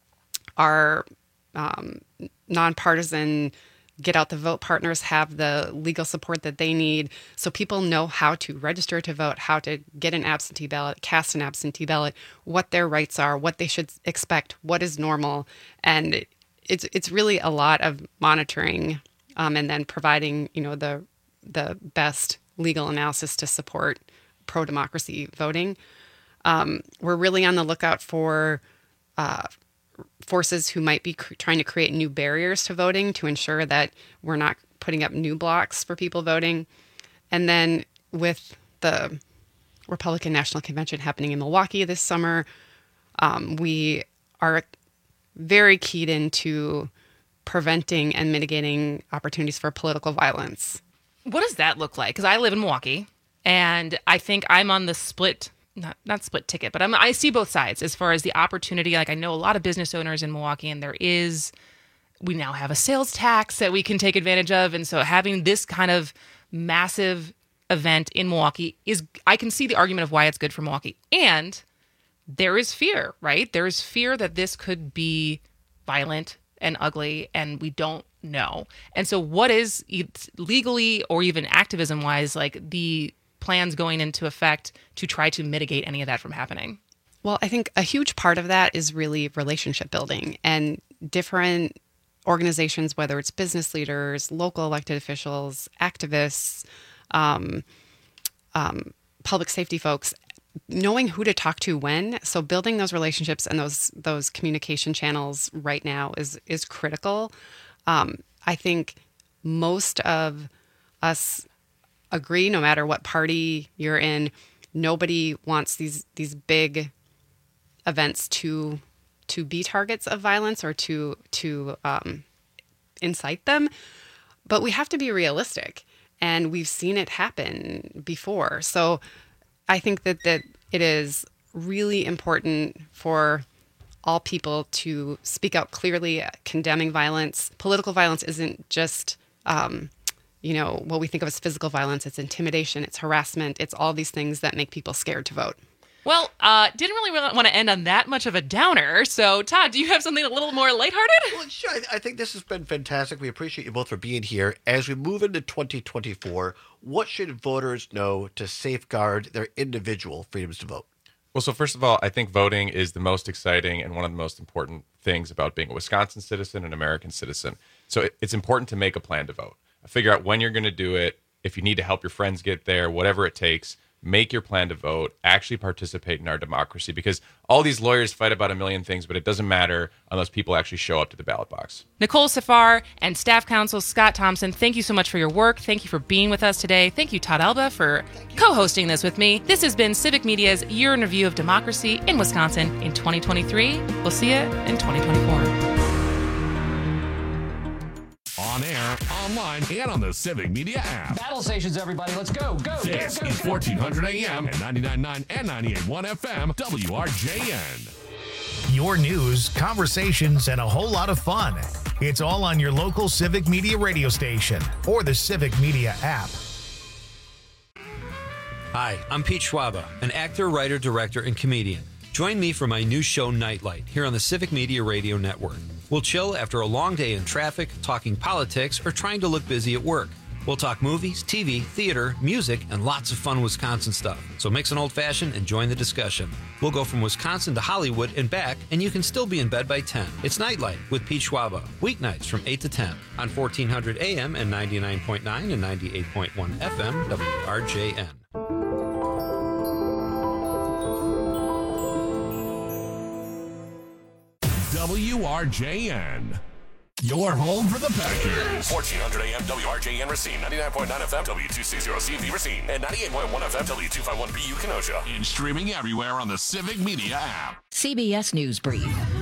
our um, nonpartisan get out the vote partners have the legal support that they need, so people know how to register to vote, how to get an absentee ballot, cast an absentee ballot, what their rights are, what they should expect, what is normal. And it's it's really a lot of monitoring um, and then providing, you know, the the best legal analysis to support pro-democracy voting. Um, we're really on the lookout for uh, forces who might be cr- trying to create new barriers to voting to ensure that we're not putting up new blocks for people voting. And then with the Republican National Convention happening in Milwaukee this summer, um, we are very keyed into preventing and mitigating opportunities for political violence. What does that look like? Because I live in Milwaukee, and I think I'm on the split Not not split ticket, but I'm, I see both sides as far as the opportunity. Like, I know a lot of business owners in Milwaukee, and there is, we now have a sales tax that we can take advantage of. And so having this kind of massive event in Milwaukee is, I can see the argument of why it's good for Milwaukee. And there is fear, right? There is fear that this could be violent and ugly, and we don't know. And so what is legally or even activism wise, like the plans going into effect to try to mitigate any of that from happening? Well, I think a huge part of that is really relationship building, and different organizations, whether it's business leaders, local elected officials, activists, um, um, public safety folks, knowing who to talk to when. So building those relationships and those those communication channels right now is is critical. Um, I think most of us agree, no matter what party you're in, nobody wants these these big events to to be targets of violence or to to um, incite them. But we have to be realistic, and we've seen it happen before. So I think that that it is really important for all people to speak out clearly, condemning violence. Political violence isn't just um, you know, what we think of as physical violence. It's intimidation, it's harassment, it's all these things that make people scared to vote. Well, uh, didn't really want to end on that much of a downer. So, Todd, do you have something a little more lighthearted? Well, sure. I, I think this has been fantastic. We appreciate you both for being here. As we move into twenty twenty-four, what should voters know to safeguard their individual freedoms to vote? Well, so first of all, I think voting is the most exciting and one of the most important things about being a Wisconsin citizen and American citizen. So it, it's important to make a plan to vote. Figure out when you're going to do it. If you need to help your friends get there, whatever it takes, make your plan to vote. Actually participate in our democracy, because all these lawyers fight about a million things, but it doesn't matter unless people actually show up to the ballot box. Nicole Safar and staff counsel Scott Thompson, thank you so much for your work. Thank you for being with us today. Thank you, Todd Alba, for co-hosting this with me. This has been Civic Media's Year in Review of Democracy in Wisconsin in twenty twenty-three. We'll see you in twenty twenty-four. On air, online, and on the Civic Media app. Battle stations, everybody. Let's go, go, This go, go, is go. fourteen hundred A M and ninety-nine point nine and ninety-eight point one F M, W R J N. Your news, conversations, and a whole lot of fun. It's all on your local Civic Media radio station or the Civic Media app. Hi, I'm Pete Schwaba, an actor, writer, director, and comedian. Join me for my new show, Nightlight, here on the Civic Media Radio Network. We'll chill after a long day in traffic, talking politics, or trying to look busy at work. We'll talk movies, T V, theater, music, and lots of fun Wisconsin stuff. So mix an old-fashioned and join the discussion. We'll go from Wisconsin to Hollywood and back, and you can still be in bed by ten. It's Nightlight with Pete Schwaba, weeknights from eight to ten on fourteen hundred A M and ninety-nine point nine and ninety-eight point one F M W R J N. W R J N. Your home for the Packers. fourteen hundred A M W R J N Racine, ninety-nine point nine F M W two sixty C V Racine, and ninety-eight point one F M W two fifty-one B U Kenosha. And streaming everywhere on the Civic Media app. C B S News Brief.